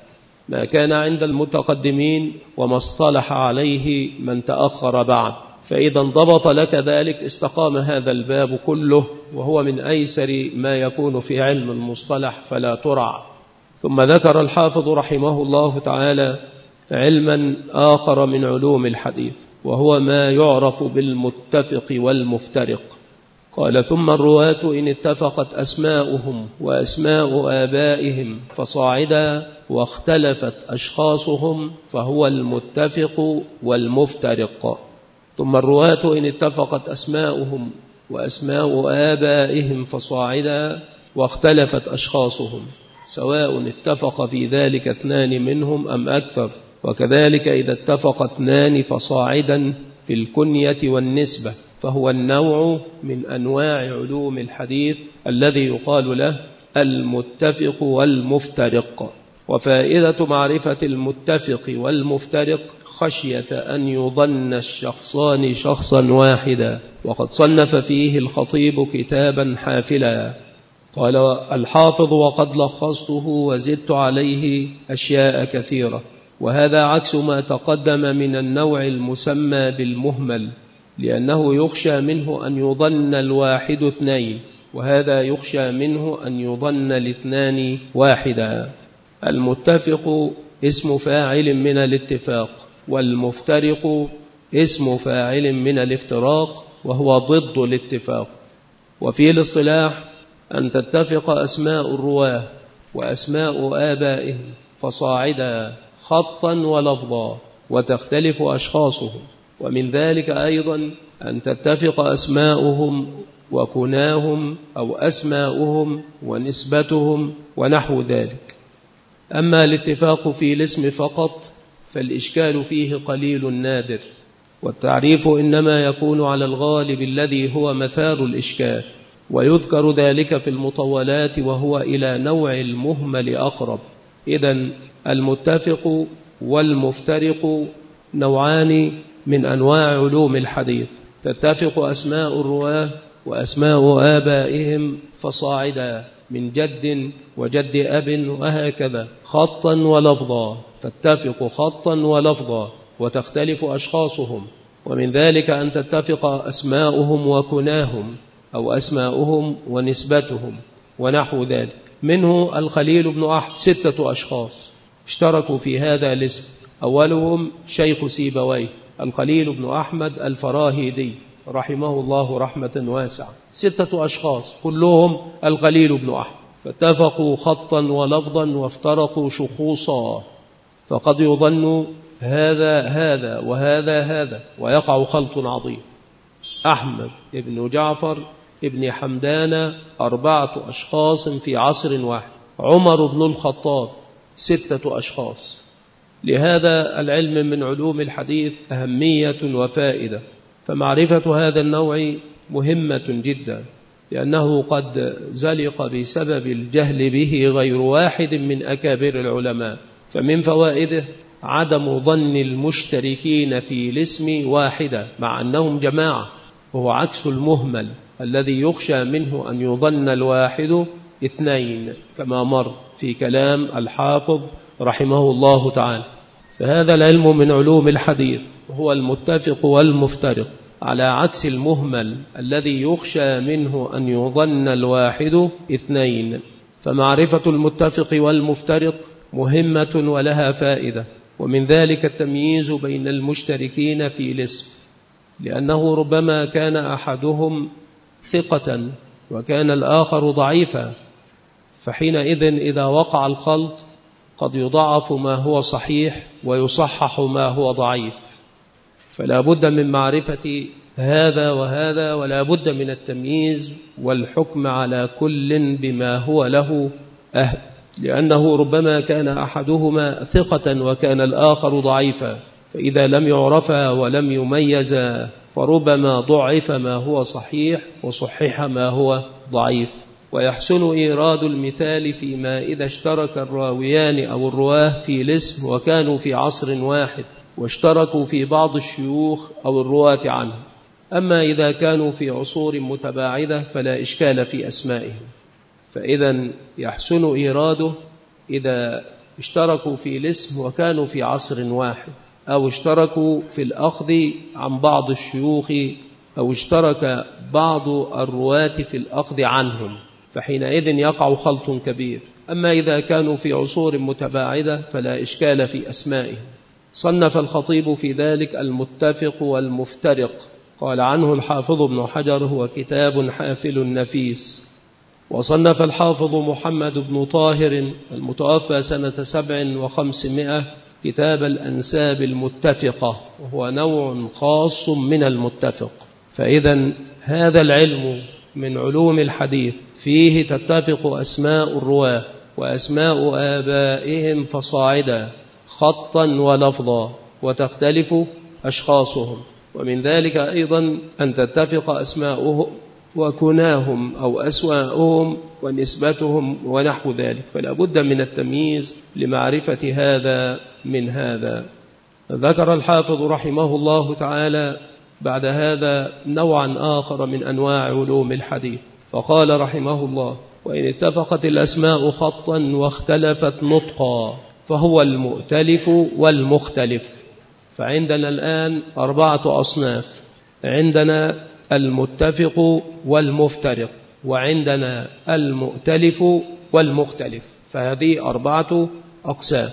ما كان عند المتقدمين وما اصطلح عليه من تأخر بعد. فإذا انضبط لك ذلك استقام هذا الباب كله، وهو من أيسر ما يكون في علم المصطلح فلا ترع. ثم ذكر الحافظ رحمه الله تعالى علما آخر من علوم الحديث، وهو ما يعرف بالمتفق والمفترق. قال: ثم الرواة إن اتفقت أسماؤهم وأسماء آبائهم فصاعدا، واختلفت أشخاصهم فهو المتفق والمفترق. ثم الرواة إن اتفقت أسماؤهم وأسماء آبائهم فصاعدا، واختلفت أشخاصهم، سواء اتفق في ذلك 2 منهم أم أكثر. وكذلك إذا اتفق 2 فصاعدا في الكنية والنسبة، فهو النوع من أنواع علوم الحديث الذي يقال له المتفق والمفترق. وفائدة معرفة المتفق والمفترق خشية أن يظن الشخصان شخصا واحدا. وقد صنف فيه الخطيب كتابا حافلا. قال الحافظ: وقد لخصته وزدت عليه أشياء كثيرة. وهذا عكس ما تقدم من النوع المسمى بالمهمل، لأنه يخشى منه أن يظن الواحد 2، وهذا يخشى منه أن يظن 2 واحدا. المتفق اسم فاعل من الاتفاق، والمفترق اسم فاعل من الافتراق، وهو ضد الاتفاق. وفي الاصطلاح أن تتفق أسماء الرواه وأسماء آبائهم فصاعدا خطا ولفظا، وتختلف أشخاصهم. ومن ذلك أيضا أن تتفق أسماؤهم وكناهم أو أسماؤهم ونسبتهم ونحو ذلك. أما الاتفاق في الاسم فقط فالإشكال فيه قليل نادر، والتعريف إنما يكون على الغالب الذي هو مثار الإشكال، ويذكر ذلك في المطولات، وهو إلى نوع المهمل أقرب. إذن المتفق والمفترق نوعان من أنواع علوم الحديث. تتفق أسماء الرواه وأسماء آبائهم فصاعدا من جد وجد أب وهكذا خطا ولفظا، تتفق خطا ولفظا وتختلف أشخاصهم. ومن ذلك أن تتفق أسماؤهم وكناهم أو أسماؤهم ونسبتهم ونحو ذلك. منه الخليل بن أحمد 6 أشخاص اشتركوا في هذا الاسم. أولهم شيخ سيبويه الخليل بن أحمد الفراهيدي رحمه الله رحمة واسعة. 6 أشخاص كلهم الخليل بن أحمد، فاتفقوا خطا ولفظا وافترقوا شخوصا، فقد يظن هذا وهذا ويقع خلط عظيم. أحمد ابن جعفر ابن حمدان 4 أشخاص في عصر واحد. عمر بن الخطاب 6 أشخاص. لهذا العلم من علوم الحديث أهمية وفائدة، فمعرفة هذا النوع مهمة جدا، لأنه قد زلق بسبب الجهل به غير واحد من أكابر العلماء. فمن فوائده عدم ظن المشتركين في الاسم واحدة مع أنهم جماعة، وهو عكس المهمل الذي يخشى منه أن يظن الواحد 2 كما مر في كلام الحافظ رحمه الله تعالى. فهذا العلم من علوم الحديث هو المتفق والمفترق، على عكس المهمل الذي يخشى منه أن يظن الواحد 2. فمعرفة المتفق والمفترق مهمة ولها فائدة. ومن ذلك التمييز بين المشتركين في الاسم، لأنه ربما كان أحدهم ثقة وكان الآخر ضعيفا، فحينئذ إذا وقع الخلط قد يضعف ما هو صحيح ويصحح ما هو ضعيف. فلا بد من معرفة هذا وهذا، ولا بد من التمييز والحكم على كل بما هو له أهل، لأنه ربما كان أحدهما ثقة وكان الآخر ضعيفا، فإذا لم يعرفا ولم يميزا فربما ضعف ما هو صحيح وصحح ما هو ضعيف. ويحسن إيراد المثال فيما إذا اشترك الراويان أو الرواه في الاسم وكانوا في عصر واحد واشتركوا في بعض الشيوخ أو الرواة عنه. أما إذا كانوا في عصور متباعدة فلا إشكال في أسمائهم، فإذا يحسن إيراده إذا اشتركوا في الاسم وكانوا في عصر واحد، أو اشتركوا في الأخذ عن بعض الشيوخ، أو اشترك بعض الرواة في الأخذ عنهم، فحينئذ يقع خلط كبير. أما إذا كانوا في عصور متباعدة فلا إشكال في أسمائهم. صنف الخطيب في ذلك المتفق والمفترق، قال عنه الحافظ ابن حجر: هو كتاب حافل نفيس. وصنف الحافظ محمد بن طاهر المتوفى سنة 700 كتاب الأنساب المتفقة، وهو نوع خاص من المتفق. فإذا هذا العلم من علوم الحديث فيه تتفق أسماء الرواة وأسماء آبائهم فصاعدا خطا ولفظا، وتختلف أشخاصهم. ومن ذلك أيضا أن تتفق أسماؤهم وكناهم أو أسماؤهم ونسبتهم ونحو ذلك، فلا بد من التمييز لمعرفة هذا من هذا. ذكر الحافظ رحمه الله تعالى بعد هذا نوعا آخر من أنواع علوم الحديث، فقال رحمه الله: وإن اتفقت الأسماء خطا واختلفت نطقا فهو المؤتلف والمختلف. فعندنا الآن 4 أصناف: عندنا المتفق والمفترق، وعندنا المؤتلف والمختلف، فهذه 4 أقسام.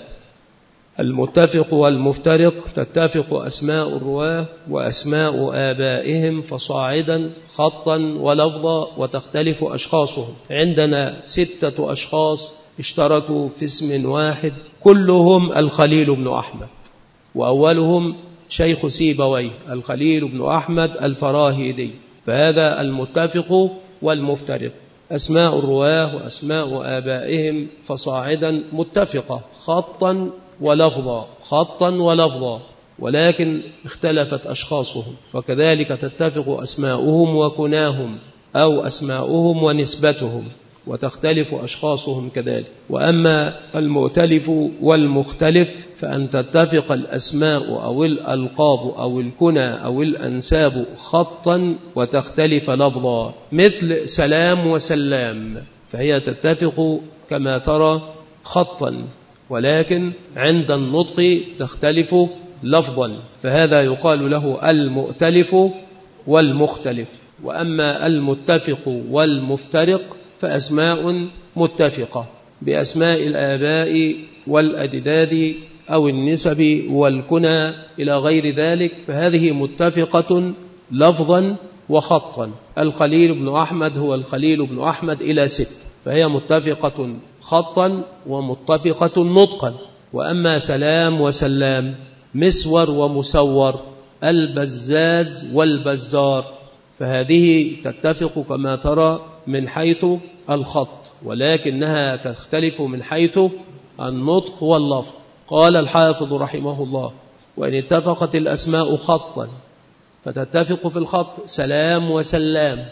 المتفق والمفترق تتفق أسماء الرواة وأسماء آبائهم فصاعدا خطا ولفظا، وتختلف أشخاصهم. عندنا 6 أشخاص اشتركوا في اسم واحد، كلهم الخليل بن أحمد، وأولهم شيخ سيبويه الخليل بن أحمد الفراهيدي، فهذا المتفق والمفترق. أسماء الرواه وأسماء آبائهم فصاعدا متفقة خطا ولفظا، خطا ولفظا، ولكن اختلفت أشخاصهم، فكذلك تتفق أسماؤهم وكناهم أو أسماؤهم ونسبتهم، وتختلف أشخاصهم كذلك. وأما المؤتلف والمختلف فأن تتفق الأسماء أو الألقاب أو الكنى أو الأنساب خطا وتختلف لفظا، مثل سلام وسلام، فهي تتفق كما ترى خطا، ولكن عند النطق تختلف لفظا، فهذا يقال له المؤتلف والمختلف. وأما المتفق والمفترق فأسماء متفقة بأسماء الآباء والأجداد أو النسب والكنى إلى غير ذلك، فهذه متفقة لفظا وخطا. الخليل بن أحمد هو الخليل بن أحمد إلى 6، فهي متفقة خطا ومتفقة نطقا. وأما سلام وسلام، مسور ومسور، البزاز والبزار، فهذه تتفق كما ترى من حيث الخط، ولكنها تختلف من حيث النطق واللفظ. قال الحافظ رحمه الله: وإن اتفقت الأسماء خطا فتتفق في الخط سلام وسلام،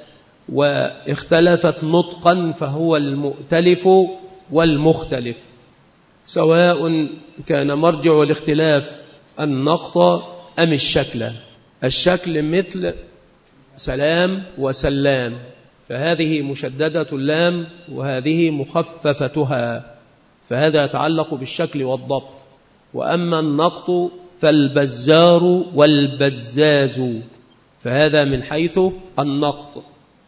واختلفت نطقا فهو المؤتلف والمختلف، سواء كان مرجع الاختلاف النقط أم الشكل. الشكل مثل سلام وسلام، فهذه مشددة اللام وهذه مخففتها، فهذا يتعلق بالشكل والضبط. وأما النقط فالبزار والبزاز، فهذا من حيث النقط.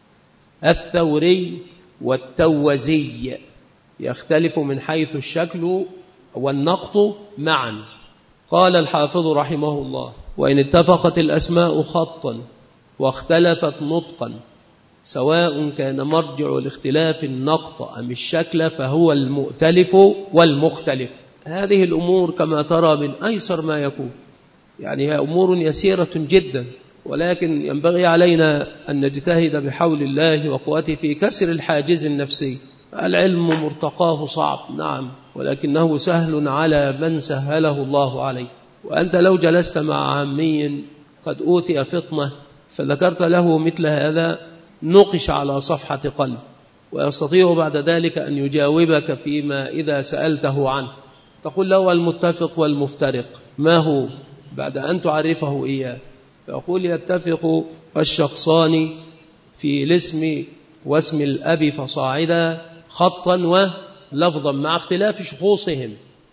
الثوري والتوزي يختلف من حيث الشكل والنقط معا. قال الحافظ رحمه الله: وإن اتفقت الأسماء خطا واختلفت نطقا، سواء كان مرجع الاختلاف النقط أم الشكل، فهو المؤتلف والمختلف. هذه الأمور كما ترى من أيسر ما يكون، يعني هي أمور يسيرة جدا، ولكن ينبغي علينا أن نجتهد بحول الله وقوته في كسر الحاجز النفسي. العلم مرتقاه صعب نعم، ولكنه سهل على من سهله الله عليه. وأنت لو جلست مع عامي قد أوتي فطنة فذكرت له مثل هذا، نقش على صفحة قلب، ويستطيع بعد ذلك أن يجاوبك فيما إذا سألته عنه. تقول له المتفق والمفترق ما هو بعد أن تعرفه إياه، فيقول: يتفق الشخصان في الاسم واسم الأب فصاعدا خطا ولفظا مع اختلاف شخوصهم،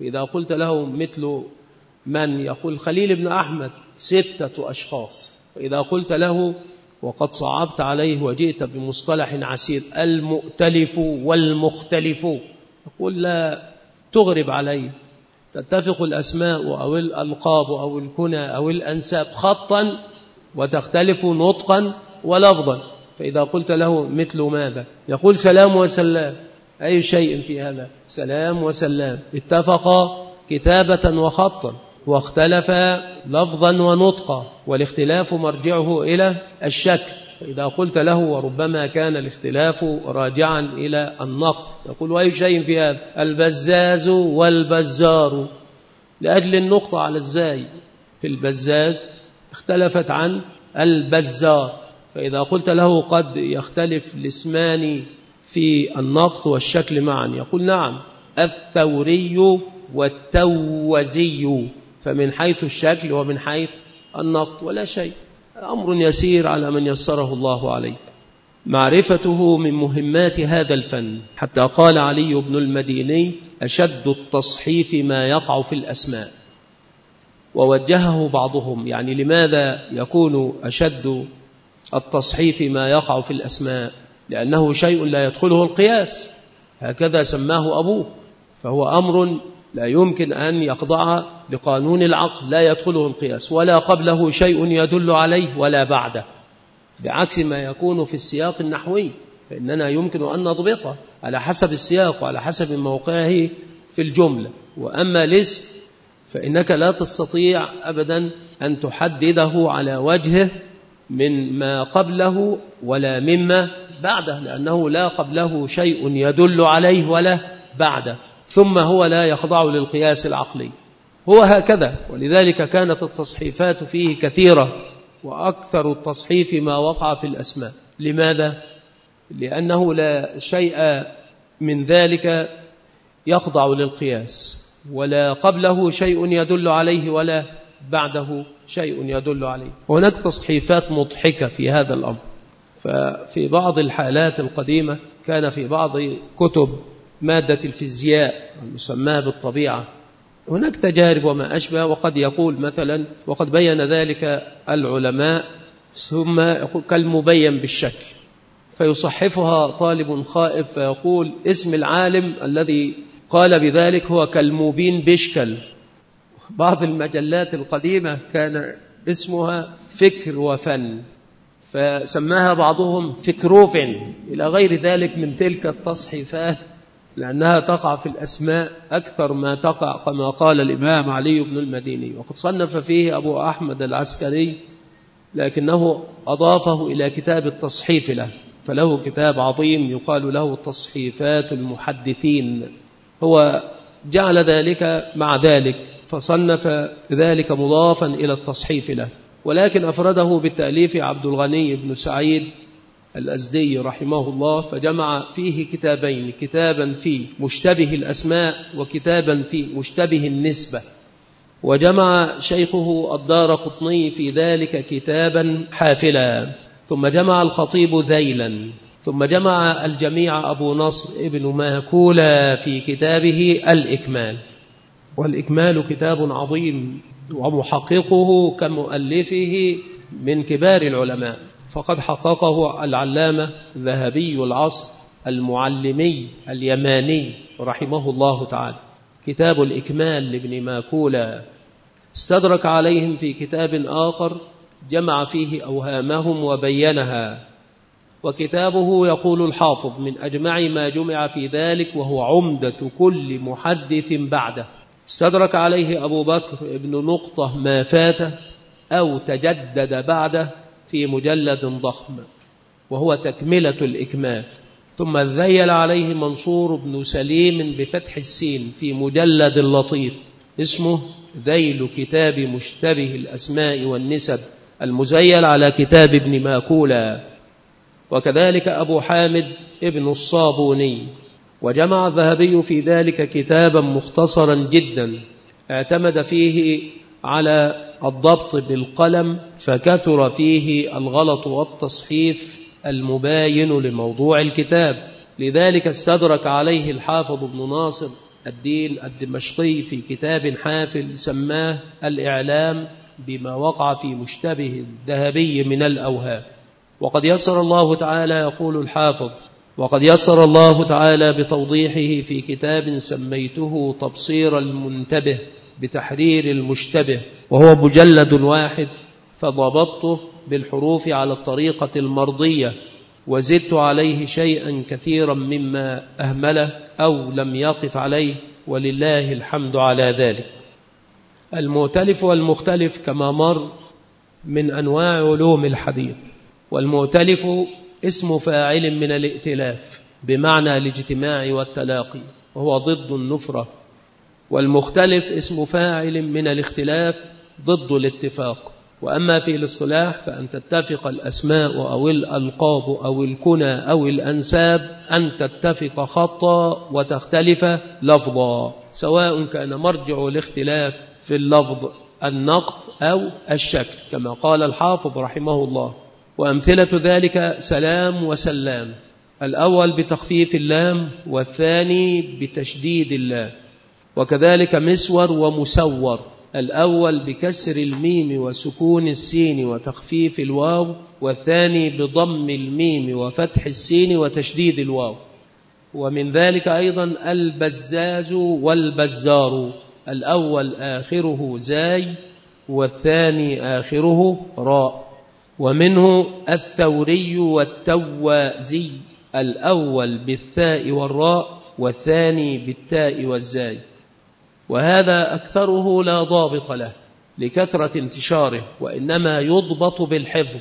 فإذا قلت له مثل من، يقول خليل بن أحمد 6 أشخاص. فإذا قلت له وقد صعبت عليه وجئت بمصطلح عسير المؤتلف والمختلف، يقول لا تغرب عليه، تتفق الأسماء أو الألقاب أو الكنى أو الأنساب خطا وتختلف نطقا ولفظا. فإذا قلت له مثل ماذا، يقول سلام وسلام. أي شيء في هذا؟ سلام وسلام اتفقا كتابة وخطا واختلفا لفظا ونطقا، والاختلاف مرجعه إلى الشكل. فإذا قلت له وربما كان الاختلاف راجعا إلى النقد، يقول وأي شيء في هذا؟ البزاز والبزار، لأجل النقطة على الزاي في البزاز اختلفت عن البزار. فإذا قلت له قد يختلف الاسمان في النقط والشكل معا، يقول نعم الثوري والتوزي، فمن حيث الشكل ومن حيث النقط ولا شيء، أمر يسير على من يسره الله عليه. معرفته من مهمات هذا الفن، حتى قال علي بن المديني أشد التصحيف ما يقع في الأسماء. ووجهه بعضهم يعني لماذا يكون أشد التصحيف ما يقع في الأسماء؟ لأنه شيء لا يدخله القياس، هكذا سماه أبوه، فهو أمر لا يمكن أن يخضع لقانون العقل، لا يدخله القياس ولا قبله شيء يدل عليه ولا بعده، بعكس ما يكون في السياق النحوي، فإننا يمكن أن نضبطه على حسب السياق وعلى حسب موقعه في الجملة. وأما الاسم فإنك لا تستطيع أبدا أن تحدده على وجهه من ما قبله ولا مما بعده، لأنه لا قبله شيء يدل عليه ولا بعده، ثم هو لا يخضع للقياس العقلي، هو هكذا. ولذلك كانت التصحيفات فيه كثيرة، وأكثر التصحيف ما وقع في الأسماء. لماذا؟ لأنه لا شيء من ذلك يخضع للقياس، ولا قبله شيء يدل عليه ولا بعده شيء يدل عليه. هناك تصحيفات مضحكة في هذا الأمر. ففي بعض الحالات القديمة كان في بعض كتب مادة الفيزياء المسماة بالطبيعة هناك تجارب وما أشبه، وقد يقول مثلا وقد بين ذلك العلماء، ثم يقول كالمبين بالشكل، فيصحفها طالب خائف فيقول اسم العالم الذي قال بذلك هو كالمبين بشكل. بعض المجلات القديمة كان اسمها فكر وفن، فسماها بعضهم فكروفن إلى غير ذلك من تلك التصحيفات، لأنها تقع في الأسماء أكثر ما تقع كما قال الإمام علي بن المديني. وقد صنف فيه أبو أحمد العسكري، لكنه أضافه إلى كتاب التصحيف له، فله كتاب عظيم يقال له تصحيفات المحدثين، هو جعل ذلك مع ذلك فصنف ذلك مضافا إلى التصحيف له. ولكن أفرده بالتأليف عبد الغني بن سعيد الأزدي رحمه الله، فجمع فيه كتابين، كتابا في مشتبه الأسماء وكتابا في مشتبه النسبة. وجمع شيخه الدارقطني في ذلك كتابا حافلا، ثم جمع الخطيب ذيلا، ثم جمع الجميع أبو نصر ابن ماكولة في كتابه الإكمال. والإكمال كتاب عظيم، ومحققه كمؤلفه من كبار العلماء، فقد حققه العلامة ذهبي العصر المعلمي اليماني رحمه الله تعالى. كتاب الإكمال لابن ماكولة استدرك عليهم في كتاب آخر جمع فيه أوهامهم وبينها، وكتابه يقول الحافظ من أجمع ما جمع في ذلك، وهو عمدة كل محدث بعده. استدرك عليه أبو بكر ابن نقطة ما فاته أو تجدد بعده في مجلد ضخم، وهو تكملة الإكمال. ثم ذيل عليه منصور بن سليم بفتح السين في مجلد لطيف اسمه ذيل كتاب مشتبه الأسماء والنسب، المزيل على كتاب ابن ماكولة. وكذلك أبو حامد ابن الصابوني. وجمع الذهبي في ذلك كتابا مختصرا جدا اعتمد فيه على الضبط بالقلم، فكثر فيه الغلط والتصحيف المباين لموضوع الكتاب، لذلك استدرك عليه الحافظ ابن ناصر الدين الدمشقي في كتاب حافل سماه الإعلام بما وقع في مشتبه الذهبي من الأوهام. وقد يسر الله تعالى، يقول الحافظ، وقد يسر الله تعالى بتوضيحه في كتاب سميته تبصير المنتبه بتحرير المشتبه، وهو مجلد واحد، فضبطته بالحروف على الطريقة المرضية، وزدت عليه شيئا كثيرا مما أهمله أو لم يقف عليه، ولله الحمد على ذلك. المؤتلف والمختلف كما مر من أنواع علوم الحديث. والمؤتلف اسم فاعل من الائتلاف بمعنى الاجتماع والتلاقي، وهو ضد النفرة. والمختلف اسم فاعل من الاختلاف ضد الاتفاق. وأما في الاصطلاح فأن تتفق الأسماء أو الألقاب أو الكنى أو الأنساب أن تتفق خطا وتختلف لفظا، سواء كان مرجع الاختلاف في اللفظ النقط أو الشكل، كما قال الحافظ رحمه الله. وأمثلة ذلك سلام وسلام، الأول بتخفيف اللام والثاني بتشديد اللام. وكذلك مسور ومسور، الأول بكسر الميم وسكون السين وتخفيف الواو، والثاني بضم الميم وفتح السين وتشديد الواو. ومن ذلك أيضا البزاز والبزار، الأول آخره زاي والثاني آخره راء. ومنه الثوري والتوازي، الأول بالثاء والراء والثاني بالتاء والزاي. وهذا أكثره لا ضابط له لكثرة انتشاره، وإنما يضبط بالحفظ،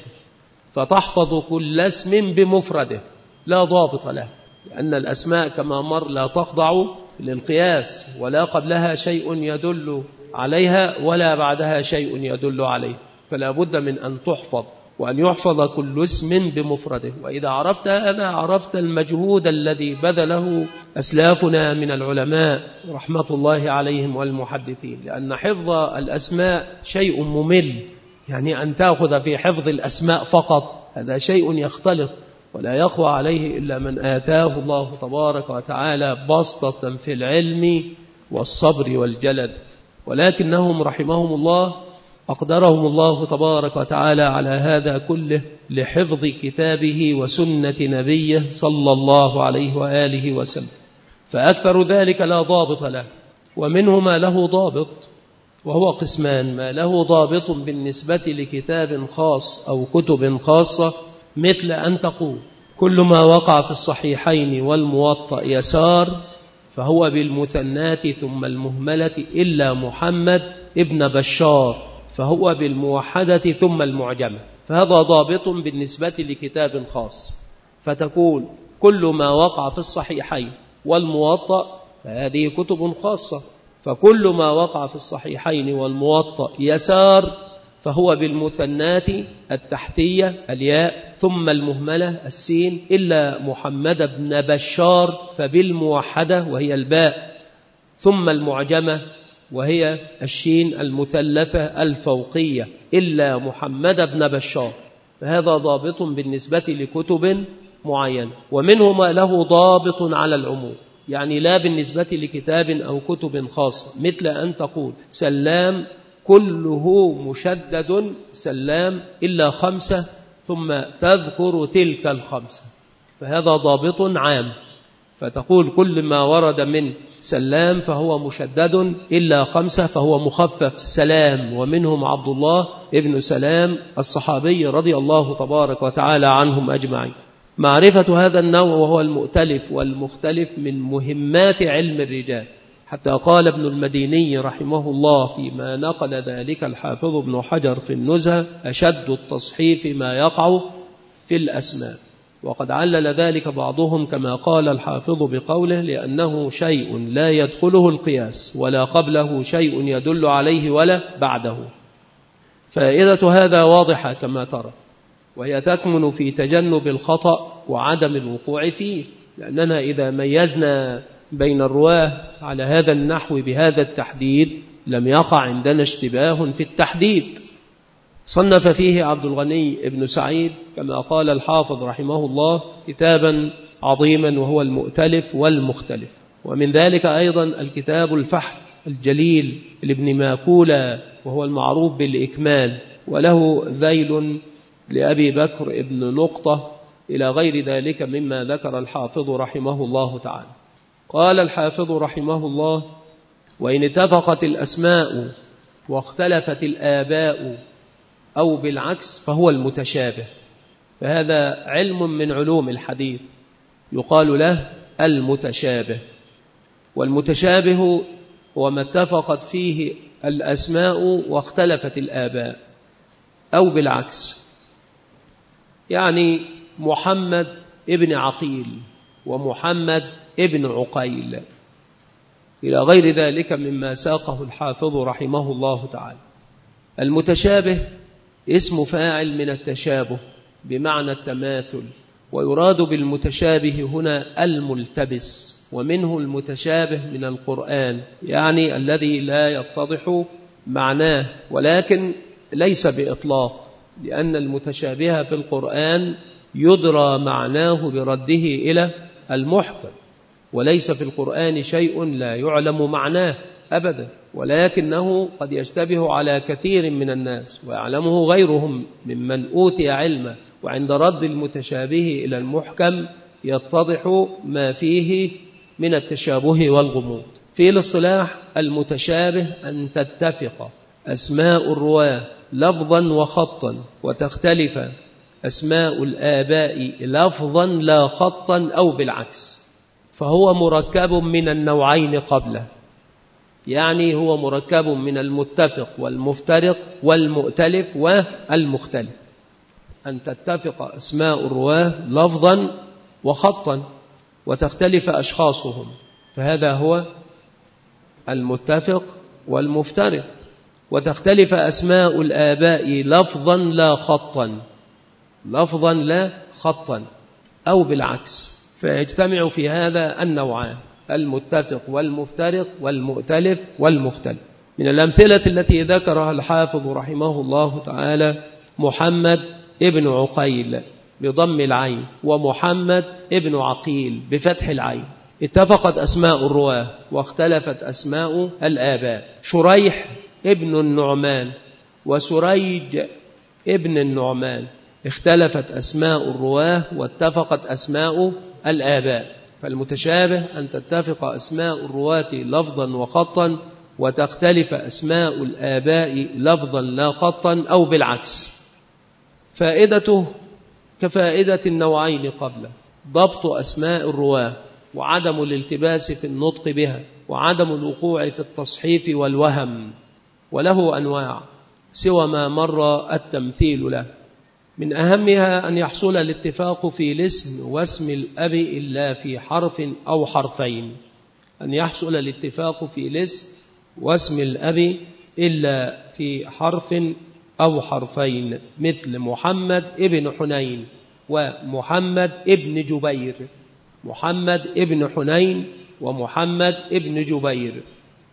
فتحفظ كل اسم بمفرده لا ضابط له، لأن الأسماء كما مر لا تخضع للقياس، ولا قبلها شيء يدل عليها ولا بعدها شيء يدل عليه، فلا بد من أن تحفظ، وأن يحفظ كل اسم بمفرده. وإذا عرفت هذا عرفت المجهود الذي بذله أسلافنا من العلماء رحمة الله عليهم والمحدثين، لأن حفظ الأسماء شيء ممل، يعني أن تأخذ في حفظ الأسماء فقط هذا شيء يختلط، ولا يقوى عليه إلا من آتاه الله تبارك وتعالى بسطة في العلم والصبر والجلد. ولكنهم رحمهم الله أقدرهم الله تبارك وتعالى على هذا كله لحفظ كتابه وسنة نبيه صلى الله عليه وآله وسلم، فأكثر ذلك لا ضابط له. ومنه ما له ضابط، وهو قسمان: ما له ضابط بالنسبة لكتاب خاص أو كتب خاصة، مثل أن تقول كل ما وقع في الصحيحين والموطأ يسار فهو بالمثنات ثم المهملة إلا محمد ابن بشار فهو بالموحدة ثم المعجمة. فهذا ضابط بالنسبة لكتاب خاص. فتكون كل ما وقع في الصحيحين والموطأ فهذه كتب خاصة، فكل ما وقع في الصحيحين والموطأ يسار فهو بالمثنات التحتية الياء ثم المهملة السين إلا محمد بن بشار فبالموحدة وهي الباء ثم المعجمة وهي الشين المثلثة الفوقية إلا محمد بن بشار. فهذا ضابط بالنسبة لكتب معينة. ومنه ما له ضابط على العموم، يعني لا بالنسبة لكتاب أو كتب خاصة، مثل أن تقول سلام كله مشدد سلام إلا 5 ثم تذكر تلك 5، فهذا ضابط عام. فتقول كل ما ورد من سلام فهو مشدد إلا 5 فهو مخفف سلام. ومنهم عبد الله ابن سلام الصحابي رضي الله تبارك وتعالى عنهم أجمعين. معرفة هذا النوع وهو المؤتلف والمختلف من مهمات علم الرجال، حتى قال ابن المديني رحمه الله فيما نقل ذلك الحافظ ابن حجر في النزهة: أشد التصحيف ما يقع في الأسماء. وقد علل ذلك بعضهم كما قال الحافظ بقوله: لأنه شيء لا يدخله القياس ولا قبله شيء يدل عليه ولا بعده. فائدة هذا واضحة كما ترى، وهي تكمن في تجنب الخطأ وعدم الوقوع فيه، لأننا إذا ميزنا بين الرواه على هذا النحو بهذا التحديد لم يقع عندنا اشتباه في التحديد. صنف فيه عبد الغني ابن سعيد كما قال الحافظ رحمه الله كتابا عظيما وهو المؤتلف والمختلف. ومن ذلك أيضا الكتاب الفحل الجليل لابن ماكولة وهو المعروف بالإكمال، وله ذيل لأبي بكر ابن نقطة، إلى غير ذلك مما ذكر الحافظ رحمه الله تعالى. قال الحافظ رحمه الله: وإن اتفقت الأسماء واختلفت الآباء أو بالعكس فهو المتشابه. فهذا علم من علوم الحديث يقال له المتشابه. والمتشابه هو ما اتفقت فيه الأسماء واختلفت الآباء أو بالعكس، يعني محمد ابن عقيل ومحمد ابن عقيل إلى غير ذلك مما ساقه الحافظ رحمه الله تعالى. المتشابه اسم فاعل من التشابه بمعنى التماثل، ويراد بالمتشابه هنا الملتبس، ومنه المتشابه من القرآن، يعني الذي لا يتضح معناه، ولكن ليس بإطلاق، لأن المتشابه في القرآن يدرى معناه برده إلى المحكم، وليس في القرآن شيء لا يعلم معناه أبدا، ولكنه قد يشتبه على كثير من الناس ويعلمه غيرهم ممن أوتي علما، وعند رد المتشابه إلى المحكم يتضح ما فيه من التشابه والغموض. في الاصطلاح المتشابه أن تتفق أسماء الرواة لفظا وخطا وتختلف أسماء الآباء لفظا لا خطا أو بالعكس، فهو مركب من النوعين قبله، يعني هو مركب من المتفق والمفترق والمؤتلف والمختلف. أن تتفق أسماء الرواه لفظا وخطا وتختلف أشخاصهم، فهذا هو المتفق والمفترق. وتختلف أسماء الآباء لفظا لا خطا، لفظا لا خطا أو بالعكس، فيجتمع في هذا النوعان: المتفق والمفترق والمؤتلف والمختلف. من الأمثلة التي ذكرها الحافظ رحمه الله تعالى محمد ابن عقيل بضم العين، ومحمد ابن عقيل بفتح العين. اتفقت أسماء الرواه واختلفت أسماء الآباء: شريح ابن النعمان وسريج ابن النعمان. اختلفت أسماء الرواه واتفقت أسماء الآباء. فالمتشابه أن تتفق أسماء الرواة لفظا وخطا وتختلف أسماء الآباء لفظا لا خطا أو بالعكس. فائدته كفائدة النوعين قبله: ضبط أسماء الرواة وعدم الالتباس في النطق بها وعدم الوقوع في التصحيف والوهم. وله أنواع سوى ما مر التمثيل له. من أهمها أن يحصل الاتفاق في الاسم واسم الأب إلا في حرف أو حرفين. أن يحصل الاتفاق في الاسم واسم الأب إلا في حرف أو حرفين، مثل محمد ابن حنين ومحمد ابن جبير. محمد ابن حنين ومحمد ابن جبير،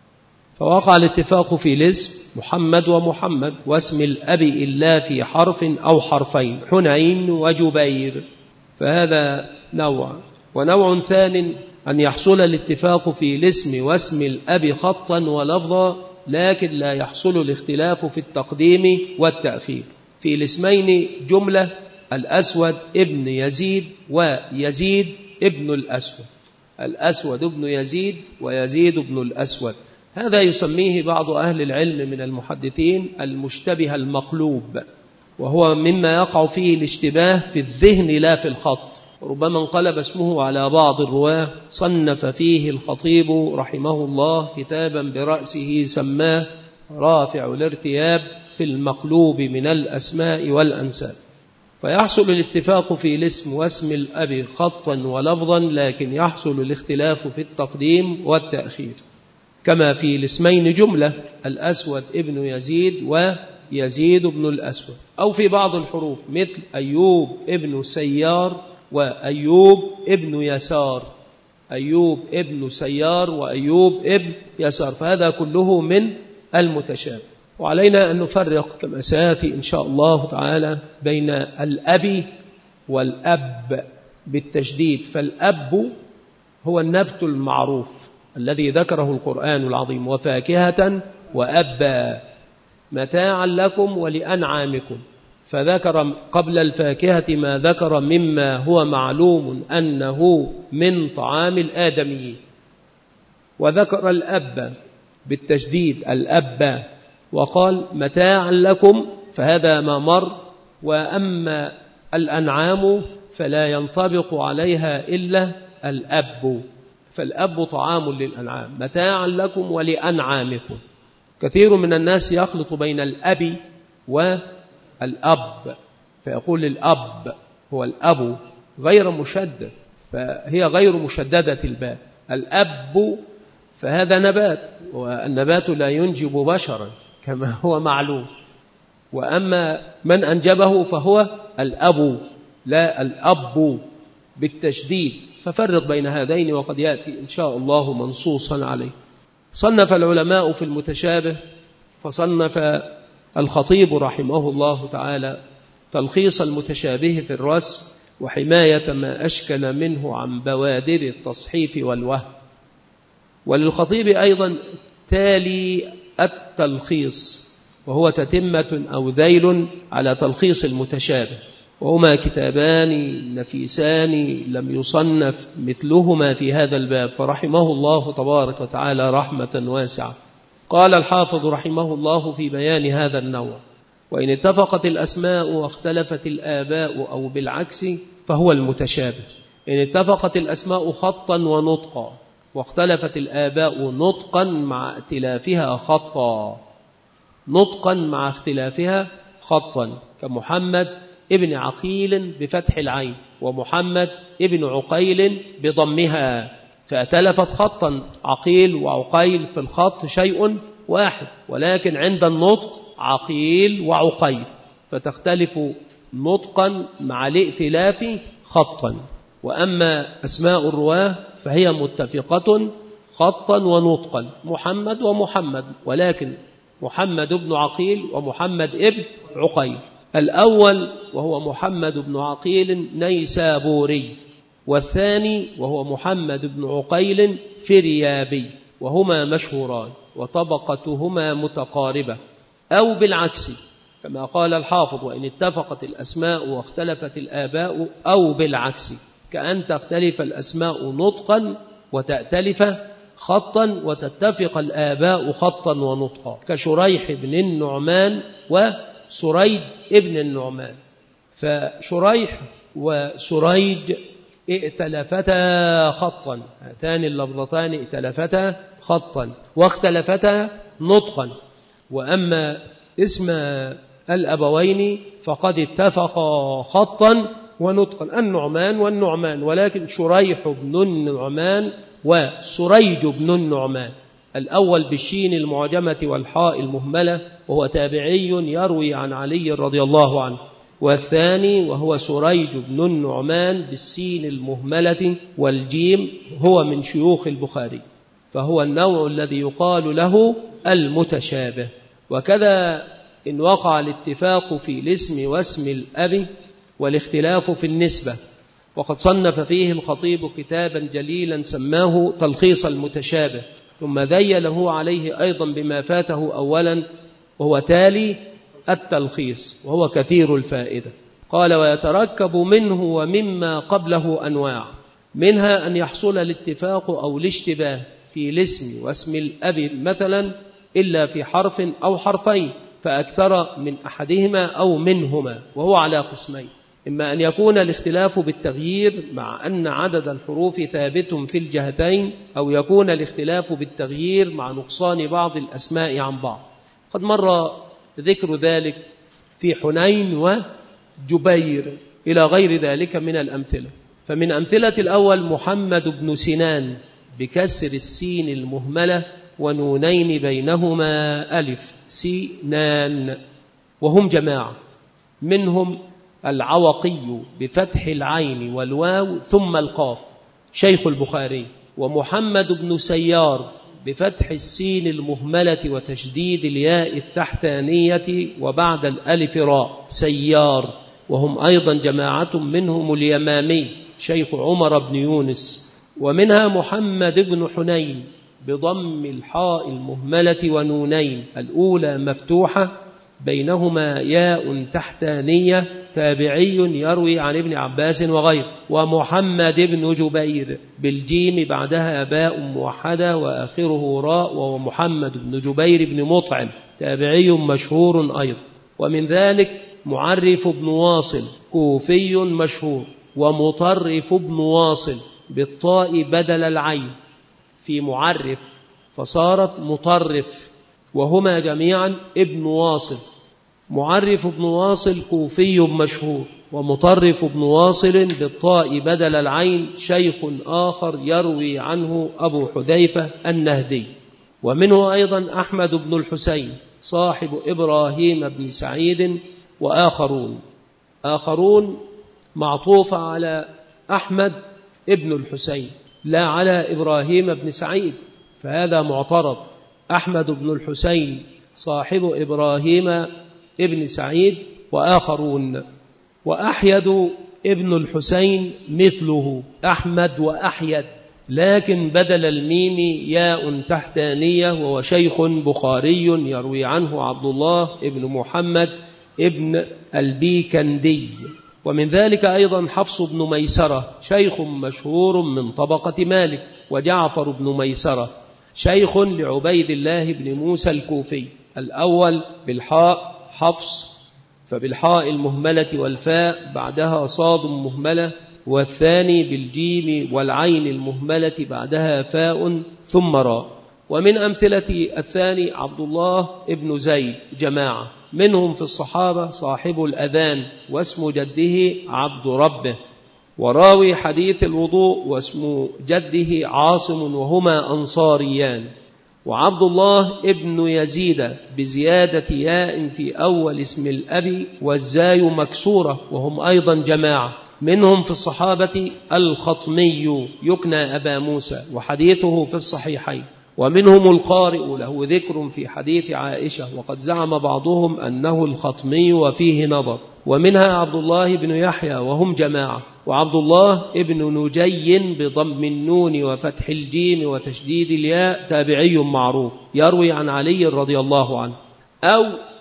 فوقع الاتفاق في الاسم محمد ومحمد، واسم الأب إلا في حرف أو حرفين، حنين وجبير، فهذا نوع. ونوع ثاني أن يحصل الاتفاق في الاسم واسم الأب خطا ولفظا، لكن لا يحصل الاختلاف في التقديم والتأخير. في الاسمين جملة: الأسود ابن يزيد ويزيد ابن الأسود، الأسود ابن يزيد ويزيد ابن الأسود. هذا يسميه بعض أهل العلم من المحدثين المشتبه المقلوب، وهو مما يقع فيه الاشتباه في الذهن لا في الخط. ربما انقلب اسمه على بعض الرواه. صنف فيه الخطيب رحمه الله كتابا برأسه سماه رافع الارتياب في المقلوب من الأسماء والأنساب. فيحصل الاتفاق في الاسم واسم الأب خطا ولفظا، لكن يحصل الاختلاف في التقديم والتأخير، كما في الاسمين جملة: الأسود ابن يزيد ويزيد ابن الأسود. أو في بعض الحروف مثل أيوب ابن سيار وأيوب ابن يسار، أيوب ابن سيار وأيوب ابن يسار، فهذا كله من المتشابه. وعلينا أن نفرق كما سيأتي إن شاء الله تعالى بين الأب والأب بالتشديد. فالأب هو النبت المعروف الذي ذكره القرآن العظيم: وفاكهة وأبا متاعا لكم ولأنعامكم. فذكر قبل الفاكهة ما ذكر مما هو معلوم أنه من طعام الآدميين، وذكر الأب بالتشديد الأب، وقال متاعا لكم، فهذا ما مر. وأما الأنعام فلا ينطبق عليها إلا الأب، فالأب طعام للأنعام، متاعا لكم ولأنعامكم. كثير من الناس يخلط بين الأب والأب، فيقول الأب هو الأب غير مشدد، فهي غير مشددة الباء. الأب فهذا نبات، والنبات لا ينجب بشرا كما هو معلوم، وأما من أنجبه فهو الأب لا الأب بالتشديد. ففرق بين هذين، وقد يأتي إن شاء الله منصوصا عليه. صنف العلماء في المتشابه، فصنف الخطيب رحمه الله تعالى تلخيص المتشابه في الرسم، وحماية ما أشكل منه عن بوادر التصحيف والوهم. وللخطيب أيضا تالي التلخيص، وهو تتمة أو ذيل على تلخيص المتشابه، وهما كتابان نفيسان لم يصنف مثلهما في هذا الباب، فرحمه الله تبارك وتعالى رحمة واسعة. قال الحافظ رحمه الله في بيان هذا النوع: وإن اتفقت الأسماء واختلفت الآباء أو بالعكس فهو المتشابه. إن اتفقت الأسماء خطا ونطقا، واختلفت الآباء نطقا مع ائتلافها خطا، نطقا مع اختلافها خطا، كمحمد ابن عقيل بفتح العين، ومحمد ابن عقيل بضمها، فأتلفت خطا. عقيل وعقيل في الخط شيء واحد، ولكن عند النطق عقيل وعقيل، فتختلف نطقا مع الائتلاف خطا. وأما أسماء الرواه فهي متفقة خطا ونطقا، محمد ومحمد، ولكن محمد بن عقيل ومحمد ابن عقيل. الأول وهو محمد بن عقيل نيسابوري، والثاني وهو محمد بن عقيل فريابي، وهما مشهوران وطبقتهما متقاربة، أو بالعكس كما قال الحافظ: وإن اتفقت الأسماء واختلفت الآباء، أو بالعكس، كأن تختلف الأسماء نطقا وتأتلف خطا، وتتفق الآباء خطا ونطقا، كشريح بن النعمان وسريج ابن النعمان. فشريح وسريج ائتلفتا خطا، هاتان اللفظتان ائتلفتا خطا واختلفتا نطقا. وأما اسم الأبوين فقد اتفقا خطا ونطقا، النعمان والنعمان، ولكن شريح بن النعمان وسريج بن النعمان. الأول بالشين المعجمة والحاء المهملة، وهو تابعي يروي عن علي رضي الله عنه، والثاني وهو سريج بن النعمان بالسين المهملة والجيم، هو من شيوخ البخاري، فهو النوع الذي يقال له المتشابه. وكذا إن وقع الاتفاق في الاسم واسم الأب والاختلاف في النسبة، وقد صنف فيه الخطيب كتابا جليلا سماه تلخيص المتشابه، ثم ذيله عليه أيضا بما فاته أولا، وهو تالي التلخيص، وهو كثير الفائدة. قال: ويتركب منه ومما قبله أنواع، منها أن يحصل الاتفاق أو الاشتباه في الاسم واسم الأب مثلا إلا في حرف أو حرفين فأكثر من أحدهما أو منهما، وهو على قسمين: إما أن يكون الاختلاف بالتغيير مع أن عدد الحروف ثابت في الجهتين، أو يكون الاختلاف بالتغيير مع نقصان بعض الأسماء عن بعض. قد مر ذكر ذلك في حنين وجبير إلى غير ذلك من الأمثلة. فمن أمثلة الأول محمد بن سنان بكسر السين المهملة ونونين بينهما ألف، سنان، وهم جماعة، منهم العوقي بفتح العين والواو ثم القاف شيخ البخاري، ومحمد بن سيار بفتح السين المهملة وتشديد الياء التحتانية وبعد الألف راء سيار، وهم أيضا جماعة، منهم اليمامي شيخ عمر بن يونس، ومنها محمد بن حنين بضم الحاء المهملة ونونين، الأولى مفتوحة بينهما ياء تحتانية، تابعي يروي عن ابن عباس وغيره. ومحمد بن جبير بالجيم بعدها باء موحدة وآخره راء، وهو محمد بن جبير بن مطعم تابعي مشهور أيضا. ومن ذلك معرف بن واصل كوفي مشهور، ومطرف بن واصل بالطاء بدل العين في معرف فصارت مطرف، وهما جميعا ابن واصل. معرف بن واصل كوفي مشهور، ومطرف بن واصل بالطاء بدل العين شيخ آخر يروي عنه أبو حذيفة النهدي. ومنه أيضا أحمد بن الحسين صاحب إبراهيم بن سعيد وآخرون معطوفة على أحمد ابن الحسين لا على إبراهيم بن سعيد، فهذا معترض. أحمد بن الحسين صاحب إبراهيم ابن سعيد وآخرون. وأحيد ابن الحسين مثله أحمد وأحيد، لكن بدل الميم ياء تحتانية، وهو شيخ بخاري يروي عنه عبد الله ابن محمد ابن البيكندي. ومن ذلك أيضا حفص بن ميسرة شيخ مشهور من طبقة مالك، وجعفر بن ميسرة شيخ لعبيد الله بن موسى الكوفي. الأول بالحاء حفص، فبالحاء المهملة والفاء بعدها صاد مهملة، والثاني بالجيم والعين المهملة بعدها فاء ثم راء. ومن أمثلة الثاني عبد الله ابن زيد جماعة، منهم في الصحابة صاحب الأذان واسم جده عبد ربه، وراوي حديث الوضوء واسم جده عاصم، وهما أنصاريان. وعبد الله ابن يزيد بزيادة ياء في أول اسم الأب والزاي مكسورة، وهم أيضا جماعة. منهم في الصحابة الخطمي يكنى أبا موسى وحديثه في الصحيحين. ومنهم القارئ له ذكر في حديث عائشة، وقد زعم بعضهم أنه الخطمي وفيه نظر. ومنها عبد الله بن يحيى وهم جماعة. وعبد الله ابن نجي بضم النون وفتح الجيم وتشديد الياء تابعي معروف يروي عن علي رضي الله عنه. أو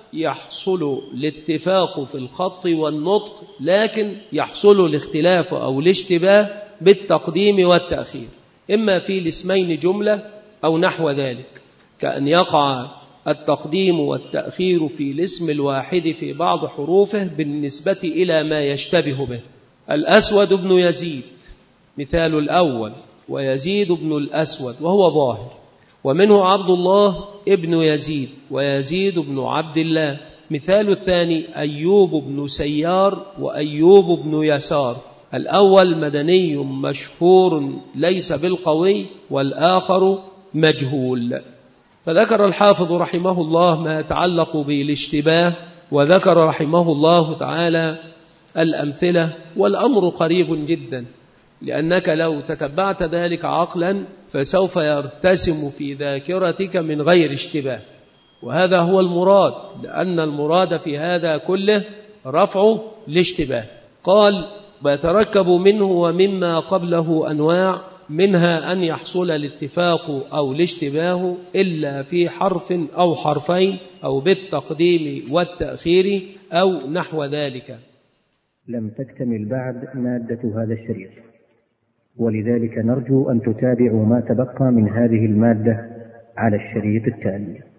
يحصل الاتفاق في الخط والنطق، لكن يحصل الاختلاف أو الاشتباه بالتقديم والتأخير، إما في الاسمين جملة أو نحو ذلك، كأن يقع التقديم والتأخير في الاسم الواحد في بعض حروفه بالنسبة إلى ما يشتبه به. الأسود بن يزيد مثال الأول، ويزيد بن الأسود وهو ظاهر. ومنه عبد الله ابن يزيد ويزيد بن عبد الله. مثال الثاني أيوب بن سيار وأيوب بن يسار. الأول مدني مشهور ليس بالقوي، والآخر مجهول. فذكر الحافظ رحمه الله ما يتعلق بالاشتباه، وذكر رحمه الله تعالى الأمثلة. والأمر قريب جدا، لأنك لو تتبعت ذلك عقلا فسوف يرتسم في ذاكرتك من غير اشتباه، وهذا هو المراد، لأن المراد في هذا كله رفع الاشتباه. قال ويتركب منه ومما قبله أنواع، منها أن يحصل الاتفاق أو الاشتباه إلا في حرف أو حرفين أو بالتقديم والتأخير أو نحو ذلك. لم تكتمل بعد مادة هذا الشريط، ولذلك نرجو أن تتابعوا ما تبقى من هذه المادة على الشريط التالي.